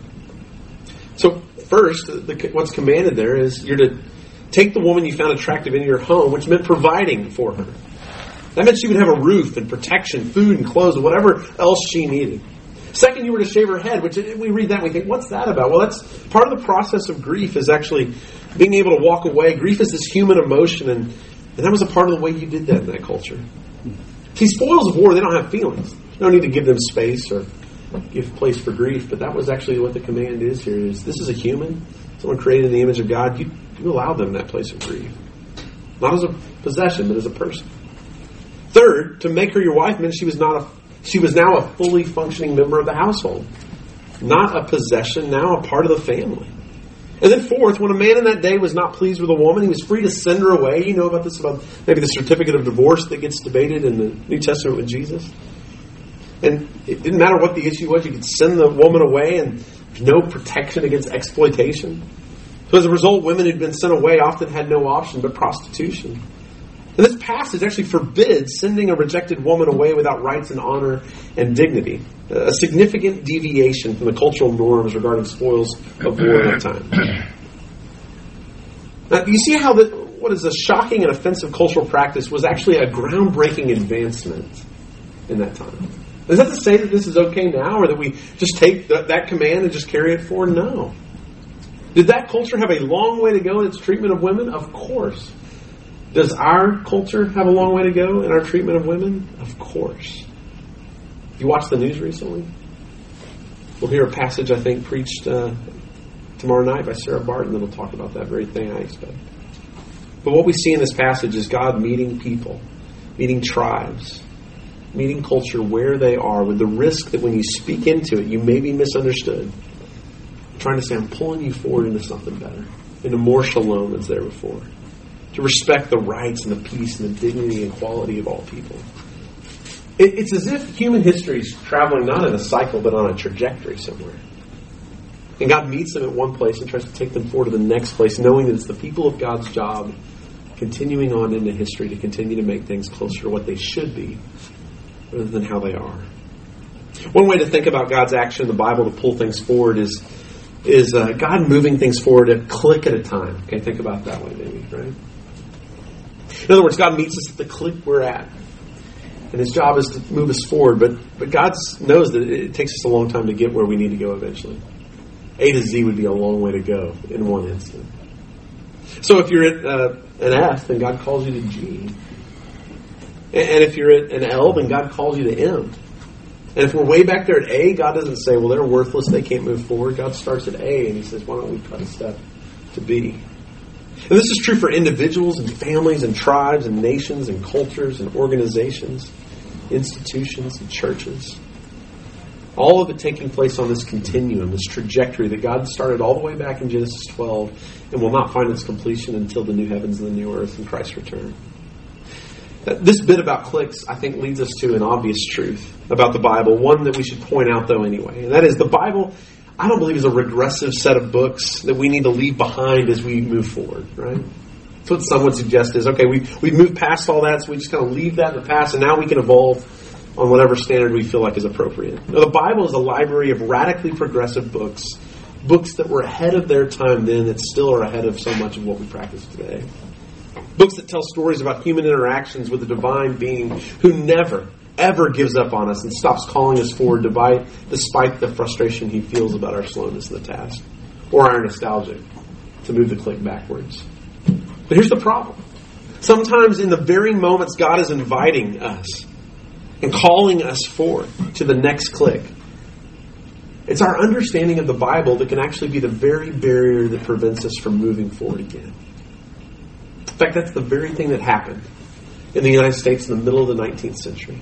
So first, what's commanded there is you're to take the woman you found attractive into your home, which meant providing for her. That meant she would have a roof and protection, food and clothes, and whatever else she needed. Second, you were to shave her head, which we read that and we think, what's that about? Well, that's part of the process of grief is actually being able to walk away. Grief is this human emotion, and that was a part of the way you did that in that culture. See, spoils of war, they don't have feelings. You don't need to give them space or give place for grief, but that was actually what the command is here. Is this is a human, someone created in the image of God, you allow them that place of grief. Not as a possession, but as a person. Third, to make her your wife meant she was now a fully functioning member of the household. Not a possession, now a part of the family. And then fourth, when a man in that day was not pleased with a woman, he was free to send her away. You know about this, about maybe the certificate of divorce that gets debated in the New Testament with Jesus. And it didn't matter what the issue was. You could send the woman away and no protection against exploitation. So as a result, women who'd been sent away often had no option but prostitution. And this passage actually forbids sending a rejected woman away without rights and honor and dignity. A significant deviation from the cultural norms regarding spoils of war at that time. Now, you see how what is a shocking and offensive cultural practice was actually a groundbreaking advancement in that time. Is that to say that this is okay now, or that we just take that command and just carry it forward? No. Did that culture have a long way to go in its treatment of women? Of course. Does our culture have a long way to go in our treatment of women? Of course. You watched the news recently? We'll hear a passage, I think, preached tomorrow night by Sarah Barton that will talk about that very thing, I expect. But what we see in this passage is God meeting people, meeting tribes, meeting culture where they are, with the risk that when you speak into it, you may be misunderstood. Trying to say, I'm pulling you forward into something better, into more shalom that's there before. To respect the rights and the peace and the dignity and quality of all people. It's as if human history is traveling not in a cycle, but on a trajectory somewhere. And God meets them at one place and tries to take them forward to the next place, knowing that it's the people of God's job continuing on into history to continue to make things closer to what they should be rather than how they are. One way to think about God's action in the Bible to pull things forward is God moving things forward a click at a time. Okay, think about it that way, maybe, right? In other words, God meets us at the click we're at. And His job is to move us forward, but God knows that it takes us a long time to get where we need to go eventually. A to Z would be a long way to go in one instant. So if you're at an F, then God calls you to G. And if you're at an L, then God calls you to M. And if we're way back there at A, God doesn't say, well, they're worthless, they can't move forward. God starts at A, and He says, why don't we cut a step to B? And this is true for individuals and families and tribes and nations and cultures and organizations, institutions and churches. All of it taking place on this continuum, this trajectory that God started all the way back in Genesis 12 and will not find its completion until the new heavens and the new earth and Christ's return. This bit about clicks, I think, leads us to an obvious truth about the Bible, one that we should point out, though, anyway. And that is, the Bible, I don't believe, is a regressive set of books that we need to leave behind as we move forward, right? That's what some would suggest is, okay, we've moved past all that, so we just kind of leave that in the past, and now we can evolve on whatever standard we feel like is appropriate. Now, the Bible is a library of radically progressive books that were ahead of their time then, that still are ahead of so much of what we practice today. Books that tell stories about human interactions with a divine being who never, ever gives up on us and stops calling us forward despite the frustration He feels about our slowness in the task or our nostalgia to move the click backwards. But here's the problem. Sometimes in the very moments God is inviting us and calling us forward to the next click, it's our understanding of the Bible that can actually be the very barrier that prevents us from moving forward again. In fact, that's the very thing that happened in the United States in the middle of the 19th century.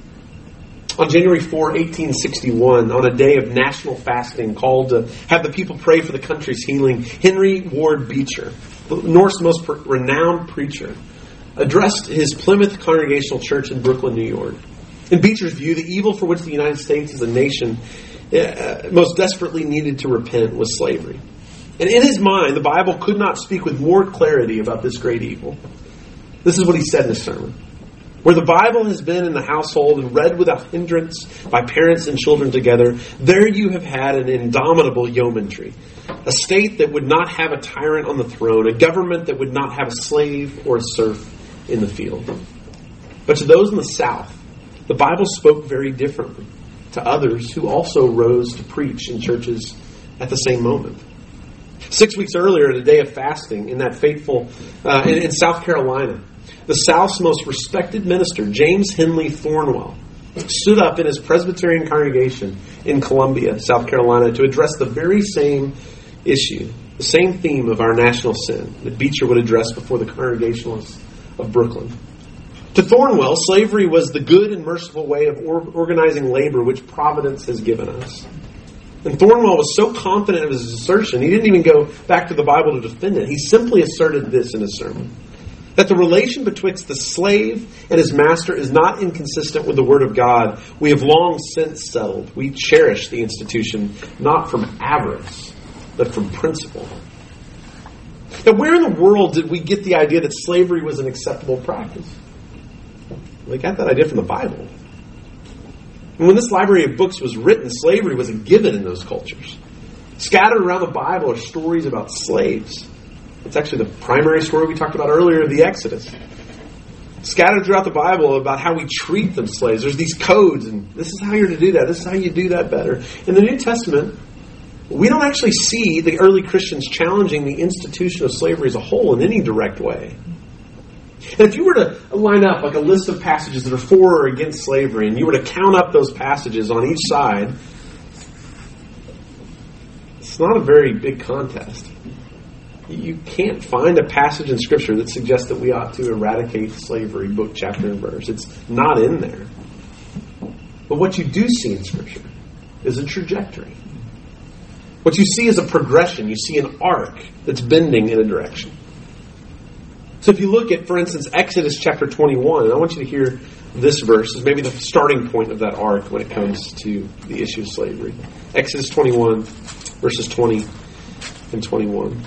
On January 4, 1861, on a day of national fasting called to have the people pray for the country's healing, Henry Ward Beecher, the North's most renowned preacher, addressed his Plymouth Congregational Church in Brooklyn, New York. In Beecher's view, the evil for which the United States as a nation most desperately needed to repent was slavery. And in his mind, the Bible could not speak with more clarity about this great evil. This is what he said in his sermon. Where the Bible has been in the household and read without hindrance by parents and children together, there you have had an indomitable yeomanry, a state that would not have a tyrant on the throne, a government that would not have a slave or a serf in the field. But to those in the South, the Bible spoke very differently to others who also rose to preach in churches at the same moment. 6 weeks earlier, at a day of fasting in that fateful, in South Carolina, the South's most respected minister, James Henley Thornwell, stood up in his Presbyterian congregation in Columbia, South Carolina, to address the very same issue, the same theme of our national sin that Beecher would address before the Congregationalists of Brooklyn. To Thornwell, slavery was the good and merciful way of organizing labor which Providence has given us. And Thornwell was so confident of his assertion, he didn't even go back to the Bible to defend it. He simply asserted this in his sermon. That the relation betwixt the slave and his master is not inconsistent with the Word of God, we have long since settled. We cherish the institution not from avarice, but from principle. Now, where in the world did we get the idea that slavery was an acceptable practice? We got that idea from the Bible. And when this library of books was written, slavery was a given in those cultures. Scattered around the Bible are stories about slaves. It's actually the primary story we talked about earlier, the Exodus. Scattered throughout the Bible about how we treat them slaves. There's these codes, and this is how you're to do that. This is how you do that better. In the New Testament, we don't actually see the early Christians challenging the institution of slavery as a whole in any direct way. And if you were to line up like a list of passages that are for or against slavery, and you were to count up those passages on each side, it's not a very big contest. You can't find a passage in Scripture that suggests that we ought to eradicate slavery, book, chapter, and verse. It's not in there. But what you do see in Scripture is a trajectory. What you see is a progression. You see an arc that's bending in a direction. So if you look at, for instance, Exodus chapter 21, and I want you to hear this verse as maybe the starting point of that arc when it comes to the issue of slavery. Exodus 21, verses 20 and 21.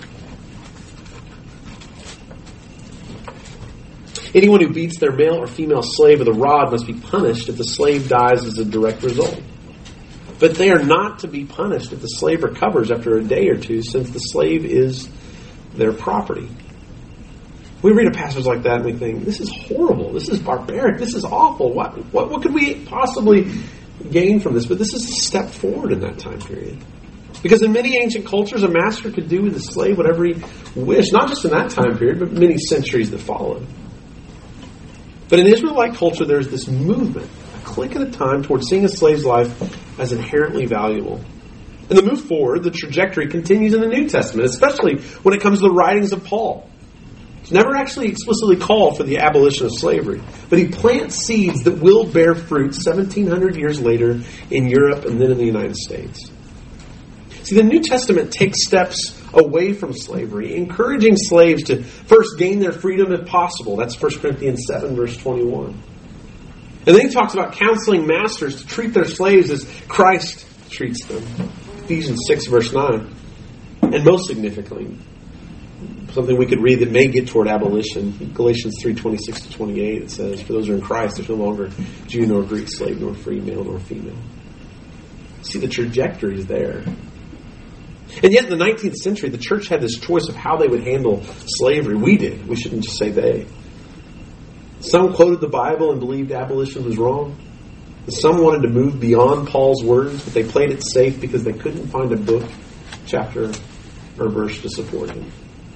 Anyone who beats their male or female slave with a rod must be punished if the slave dies as a direct result. But they are not to be punished if the slave recovers after a day or two, since the slave is their property. We read a passage like that and we think, this is horrible, this is barbaric, this is awful. What could we possibly gain from this? But this is a step forward in that time period. Because in many ancient cultures, a master could do with a slave whatever he wished, not just in that time period, but many centuries that followed. But in Israelite culture, there's this movement, a click at a time, towards seeing a slave's life as inherently valuable. And the move forward, the trajectory continues in the New Testament, especially when it comes to the writings of Paul. He's never actually explicitly called for the abolition of slavery, but he plants seeds that will bear fruit 1,700 years later in Europe and then in the United States. See, the New Testament takes steps away from slavery, encouraging slaves to first gain their freedom if possible. That's 1 Corinthians 7, verse 21. And then he talks about counseling masters to treat their slaves as Christ treats them. Ephesians 6, verse 9. And most significantly, something we could read that may get toward abolition, Galatians 3, 26 to 28, it says, for those who are in Christ, there's no longer Jew nor Greek, slave nor free, male nor female. See, the trajectory is there. And yet in the 19th century, the church had this choice of how they would handle slavery. We did. We shouldn't just say they. Some quoted the Bible and believed abolition was wrong. Some wanted to move beyond Paul's words, but they played it safe because they couldn't find a book, chapter, or verse to support it.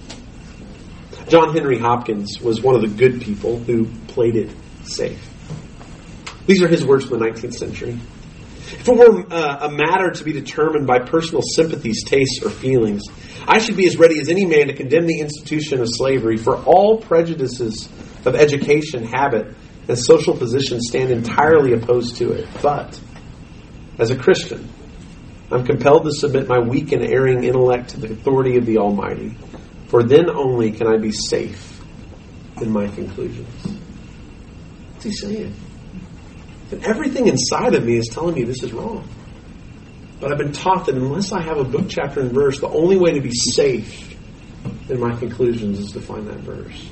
John Henry Hopkins was one of the good people who played it safe. These are his words from the 19th century. If it were a matter to be determined by personal sympathies, tastes, or feelings, I should be as ready as any man to condemn the institution of slavery, for all prejudices of education, habit, and social position stand entirely opposed to it. But, as a Christian, I'm compelled to submit my weak and erring intellect to the authority of the Almighty, for then only can I be safe in my conclusions. What's he saying? And everything inside of me is telling me this is wrong. But I've been taught that unless I have a book, chapter, and verse, the only way to be safe in my conclusions is to find that verse.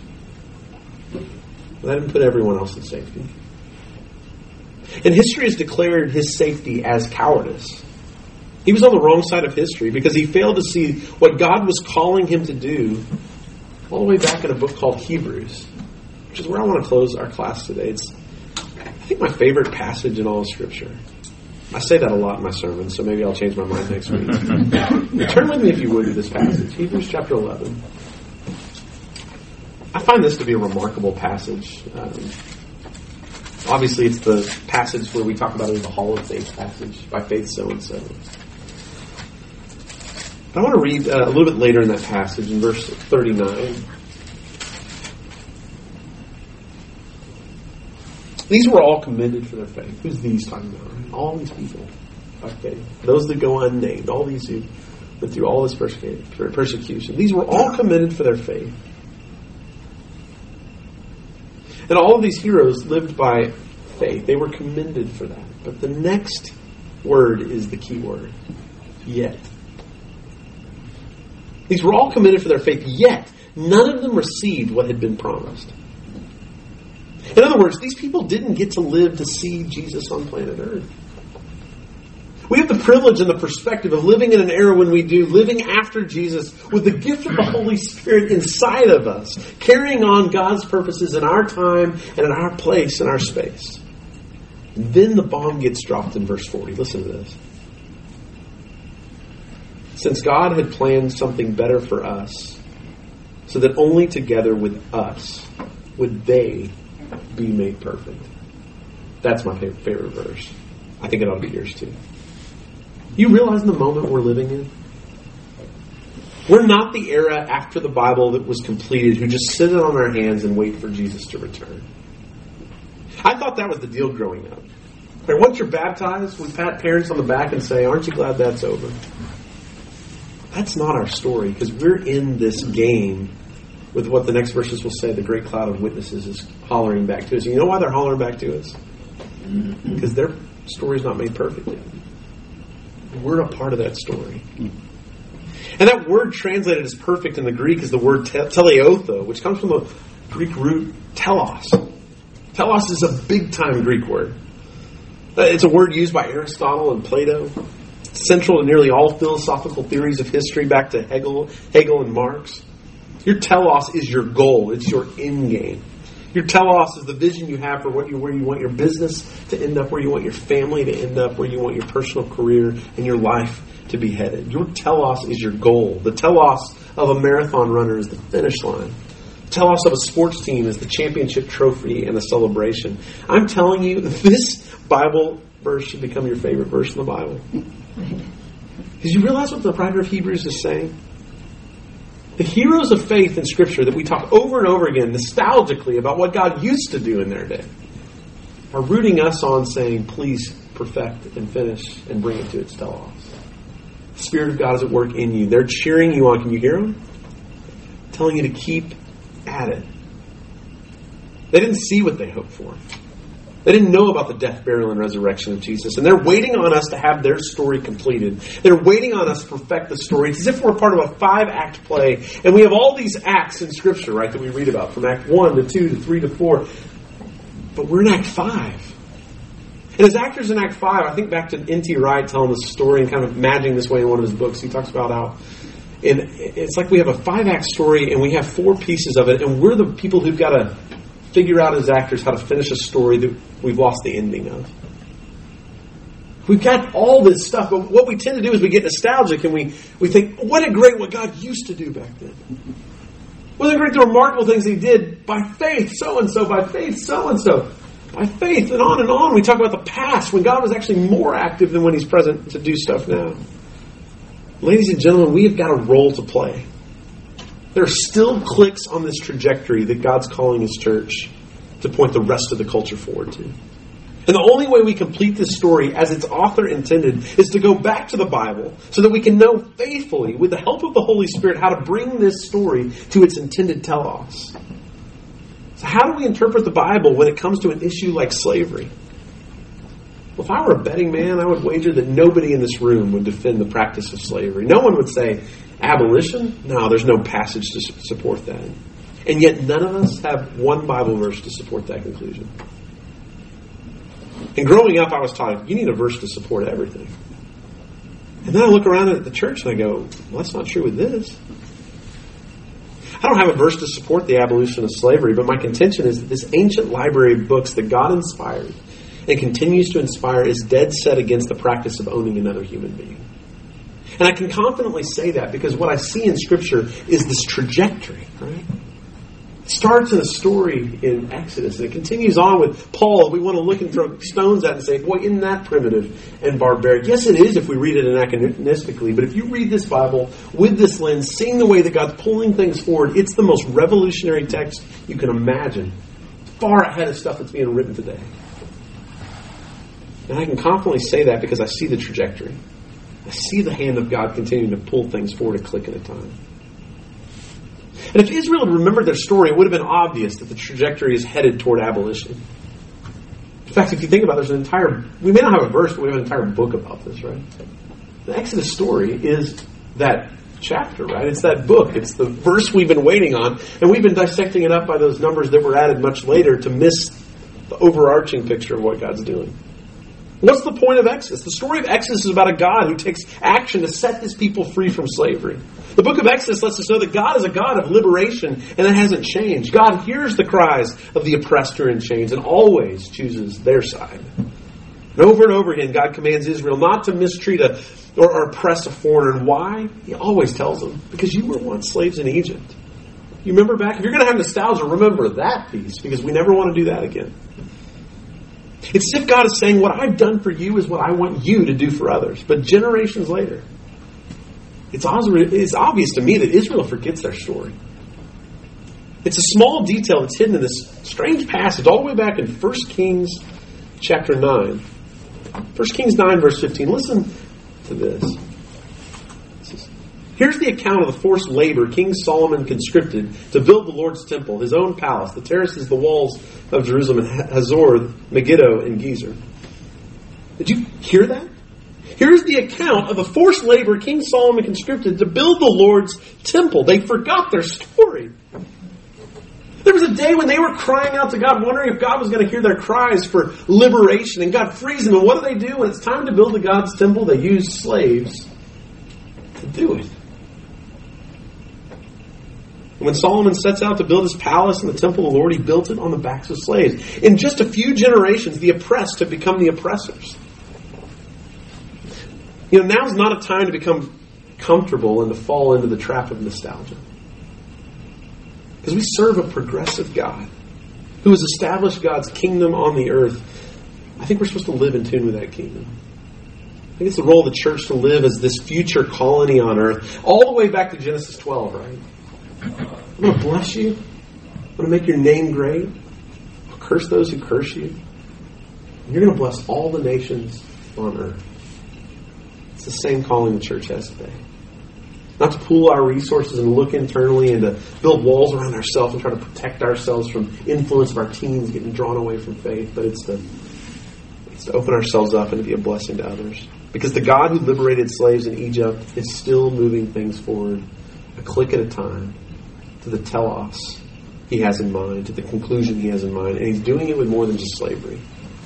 Let him put everyone else in safety. And history has declared his safety as cowardice. He was on the wrong side of history because he failed to see what God was calling him to do all the way back in a book called Hebrews, which is where I want to close our class today. It's, I think, my favorite passage in all of Scripture. I say that a lot in my sermons, so maybe I'll change my mind next week. Turn with me, if you would, to this passage, Hebrews chapter 11. I find this to be a remarkable passage. Obviously, it's the passage where we talk about it as the Hall of Faith passage, by faith so-and-so. But I want to read a little bit later in that passage, in verse 39. These were all commended for their faith. Who's these talking about? Right? All these people by faith. Those that go unnamed. All these who went through all this persecution. These were all commended for their faith. And all of these heroes lived by faith. They were commended for that. But the next word is the key word. Yet. These were all commended for their faith, yet none of them received what had been promised. In other words, these people didn't get to live to see Jesus on planet Earth. We have the privilege and the perspective of living in an era when we do, living after Jesus with the gift of the Holy Spirit inside of us, carrying on God's purposes in our time and in our place and our space. And then the bomb gets dropped in verse 40. Listen to this. Since God had planned something better for us, so that only together with us would they be made perfect. That's my favorite verse. I think it ought to be yours too. You realize the moment we're living in? We're not the era after the Bible that was completed who just sit on our hands and wait for Jesus to return. I thought that was the deal growing up. Once you're baptized, we pat parents on the back and say, aren't you glad that's over? That's not our story, because we're in this game with what the next verses will say, the great cloud of witnesses is hollering back to us. And you know why they're hollering back to us? Because their story's not made perfect yet. We're a part of that story. And that word translated as perfect in the Greek is the word teleotho, which comes from the Greek root telos. Telos is a big-time Greek word. It's a word used by Aristotle and Plato. It's central to nearly all philosophical theories of history, back to Hegel and Marx. Your telos is your goal. It's your end game. Your telos is the vision you have for where you want your business to end up, where you want your family to end up, where you want your personal career and your life to be headed. Your telos is your goal. The telos of a marathon runner is the finish line. The telos of a sports team is the championship trophy and the celebration. I'm telling you, this Bible verse should become your favorite verse in the Bible. Because you realize what the writer of Hebrews is saying? The heroes of faith in Scripture that we talk over and over again nostalgically about what God used to do in their day are rooting us on saying, please perfect and finish and bring it to its telos. The Spirit of God is at work in you. They're cheering you on. Can you hear them? Telling you to keep at it. They didn't see what they hoped for. They didn't know about the death, burial, and resurrection of Jesus. And they're waiting on us to have their story completed. They're waiting on us to perfect the story. It's as if we're part of a 5-act play. And we have all these acts in Scripture, right, that we read about, from Act 1 to 2 to 3 to 4. But we're in Act 5. And as actors in Act 5, I think back to N.T. Wright telling this story and kind of imagining this way in one of his books. He talks about how it's like we have a 5-act story and we have 4 pieces of it. And we're the people who've got to figure out as actors how to finish a story that we've lost the ending of. We've got all this stuff, but what we tend to do is we get nostalgic and we think, what God used to do back then. Wasn't it great the remarkable things He did by faith, so-and-so, by faith, so-and-so, by faith, and on and on. We talk about the past when God was actually more active than when He's present to do stuff now. Ladies and gentlemen, we have got a role to play. There are still clicks on this trajectory that God's calling His church to point the rest of the culture forward to. And the only way we complete this story as its author intended is to go back to the Bible so that we can know faithfully, with the help of the Holy Spirit, how to bring this story to its intended telos. So how do we interpret the Bible when it comes to an issue like slavery? Well, if I were a betting man, I would wager that nobody in this room would defend the practice of slavery. No one would say, abolition? No, there's no passage to support that. And yet none of us have one Bible verse to support that conclusion. And growing up, I was taught, you need a verse to support everything. And then I look around at the church and I go, well, that's not true with this. I don't have a verse to support the abolition of slavery, but my contention is that this ancient library of books that God inspired and continues to inspire is dead set against the practice of owning another human being. And I can confidently say that because what I see in Scripture is this trajectory, right? It starts in a story in Exodus and it continues on with Paul. We want to look and throw stones at it and say, boy, isn't that primitive and barbaric? Yes, it is if we read it anachronistically, but if you read this Bible with this lens, seeing the way that God's pulling things forward, it's the most revolutionary text you can imagine. Far ahead of stuff that's being written today. And I can confidently say that because I see the trajectory. I see the hand of God continuing to pull things forward a click at a time. And if Israel had remembered their story, it would have been obvious that the trajectory is headed toward abolition. In fact, if you think about it, we may not have a verse, but we have an entire book about this, right? The Exodus story is that chapter, right? It's that book. It's the verse we've been waiting on, and we've been dissecting it up by those numbers that were added much later to miss the overarching picture of what God's doing. What's the point of Exodus? The story of Exodus is about a God who takes action to set his people free from slavery. The book of Exodus lets us know that God is a God of liberation, and that hasn't changed. God hears the cries of the oppressed who are in chains and always chooses their side. And over again, God commands Israel not to mistreat or oppress a foreigner. And why? He always tells them, because you were once slaves in Egypt. You remember back? If you're going to have nostalgia, remember that piece, because we never want to do that again. It's as if God is saying, what I've done for you is what I want you to do for others. But generations later, it's obvious to me that Israel forgets their story. It's a small detail that's hidden in this strange passage all the way back in 1 Kings chapter 9. 1 Kings 9 verse 15. Listen to this. Here's the account of the forced labor King Solomon conscripted to build the Lord's temple, his own palace, the terraces, the walls of Jerusalem, and Hazor, Megiddo, and Gezer. Did you hear that? Here's the account of the forced labor King Solomon conscripted to build the Lord's temple. They forgot their story. There was a day when they were crying out to God, wondering if God was going to hear their cries for liberation, and God frees them. And what do? When it's time to build the God's temple, they use slaves to do it. And when Solomon sets out to build his palace and the temple of the Lord, he built it on the backs of slaves. In just a few generations, the oppressed have become the oppressors. Now's not a time to become comfortable and to fall into the trap of nostalgia. Because we serve a progressive God who has established God's kingdom on the earth. I think we're supposed to live in tune with that kingdom. I think it's the role of the church to live as this future colony on earth. All the way back to Genesis 12, right? I'm going to bless you. I'm going to make your name great. I'll curse those who curse you. And you're going to bless all the nations on earth. It's the same calling the church has today. Not to pool our resources and look internally and to build walls around ourselves and try to protect ourselves from influence of our teens getting drawn away from faith, but it's to open ourselves up and to be a blessing to others. Because the God who liberated slaves in Egypt is still moving things forward a click at a time to the telos he has in mind, to the conclusion he has in mind. And he's doing it with more than just slavery.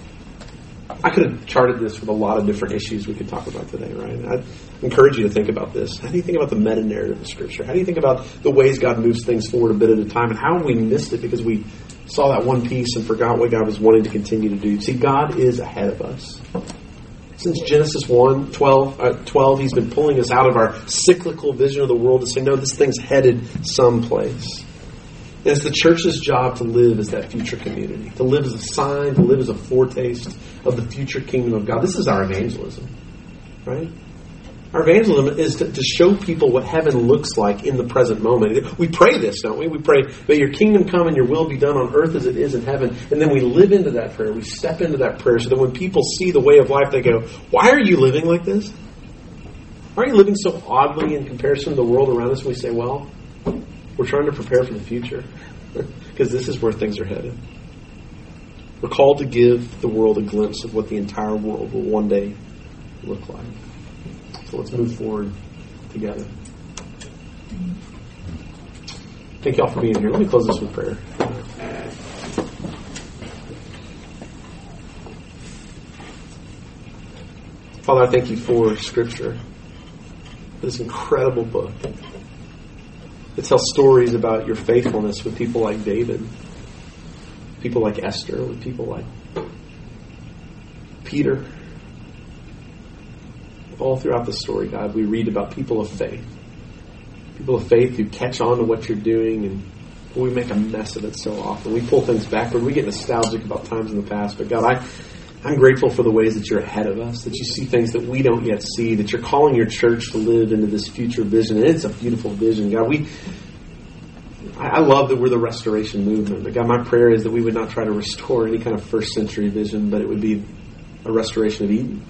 I could have charted this with a lot of different issues we could talk about today, right? I'd encourage you to think about this. How do you think about the meta-narrative of Scripture? How do you think about the ways God moves things forward a bit at a time? And how have we missed it because we saw that one piece and forgot what God was wanting to continue to do? See, God is ahead of us. Since Genesis 12, he's been pulling us out of our cyclical vision of the world to say, no, this thing's headed someplace. And it's the church's job to live as that future community, to live as a sign, to live as a foretaste of the future kingdom of God. This is our evangelism, right? Our evangelism is to show people what heaven looks like in the present moment. We pray this, don't we? We pray, may your kingdom come and your will be done on earth as it is in heaven. And then we live into that prayer. We step into that prayer so that when people see the way of life, they go, why are you living like this? Why are you living so oddly in comparison to the world around us? And we say, well, we're trying to prepare for the future because this is where things are headed. We're called to give the world a glimpse of what the entire world will one day look like. So let's move forward together. Thank you all for being here. Let me close this with prayer. Father, I thank you for Scripture, for this incredible book. It tells stories about your faithfulness with people like David, people like Esther, with people like Peter. All throughout the story, God, we read about people of faith. People of faith who catch on to what you're doing, and we make a mess of it so often. We pull things backward. We get nostalgic about times in the past. But God, I'm grateful for the ways that you're ahead of us, that you see things that we don't yet see, that you're calling your church to live into this future vision. And it's a beautiful vision, God. I love that we're the restoration movement. But God, my prayer is that we would not try to restore any kind of first century vision, but it would be a restoration of Eden.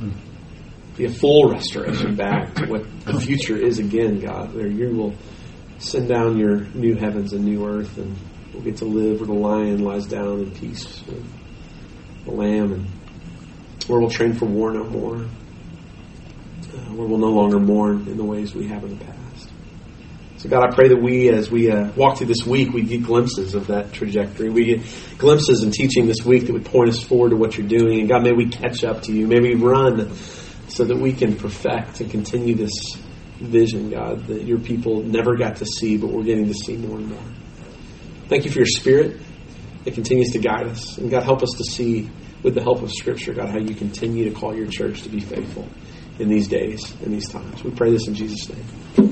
Be a full restoration back to what the future is again, God, where you will send down your new heavens and new earth, and we'll get to live where the lion lies down in peace with the lamb, and where we'll train for war no more, where we'll no longer mourn in the ways we have in the past. So God, I pray that we, as we walk through this week, we get glimpses of that trajectory. We get glimpses in teaching this week that would point us forward to what you're doing. And God, may we catch up to you. May we run so that we can perfect and continue this vision, God, that your people never got to see, but we're getting to see more and more. Thank you for your Spirit that continues to guide us. And God, help us to see, with the help of Scripture, God, how you continue to call your church to be faithful in these days, in these times. We pray this in Jesus' name.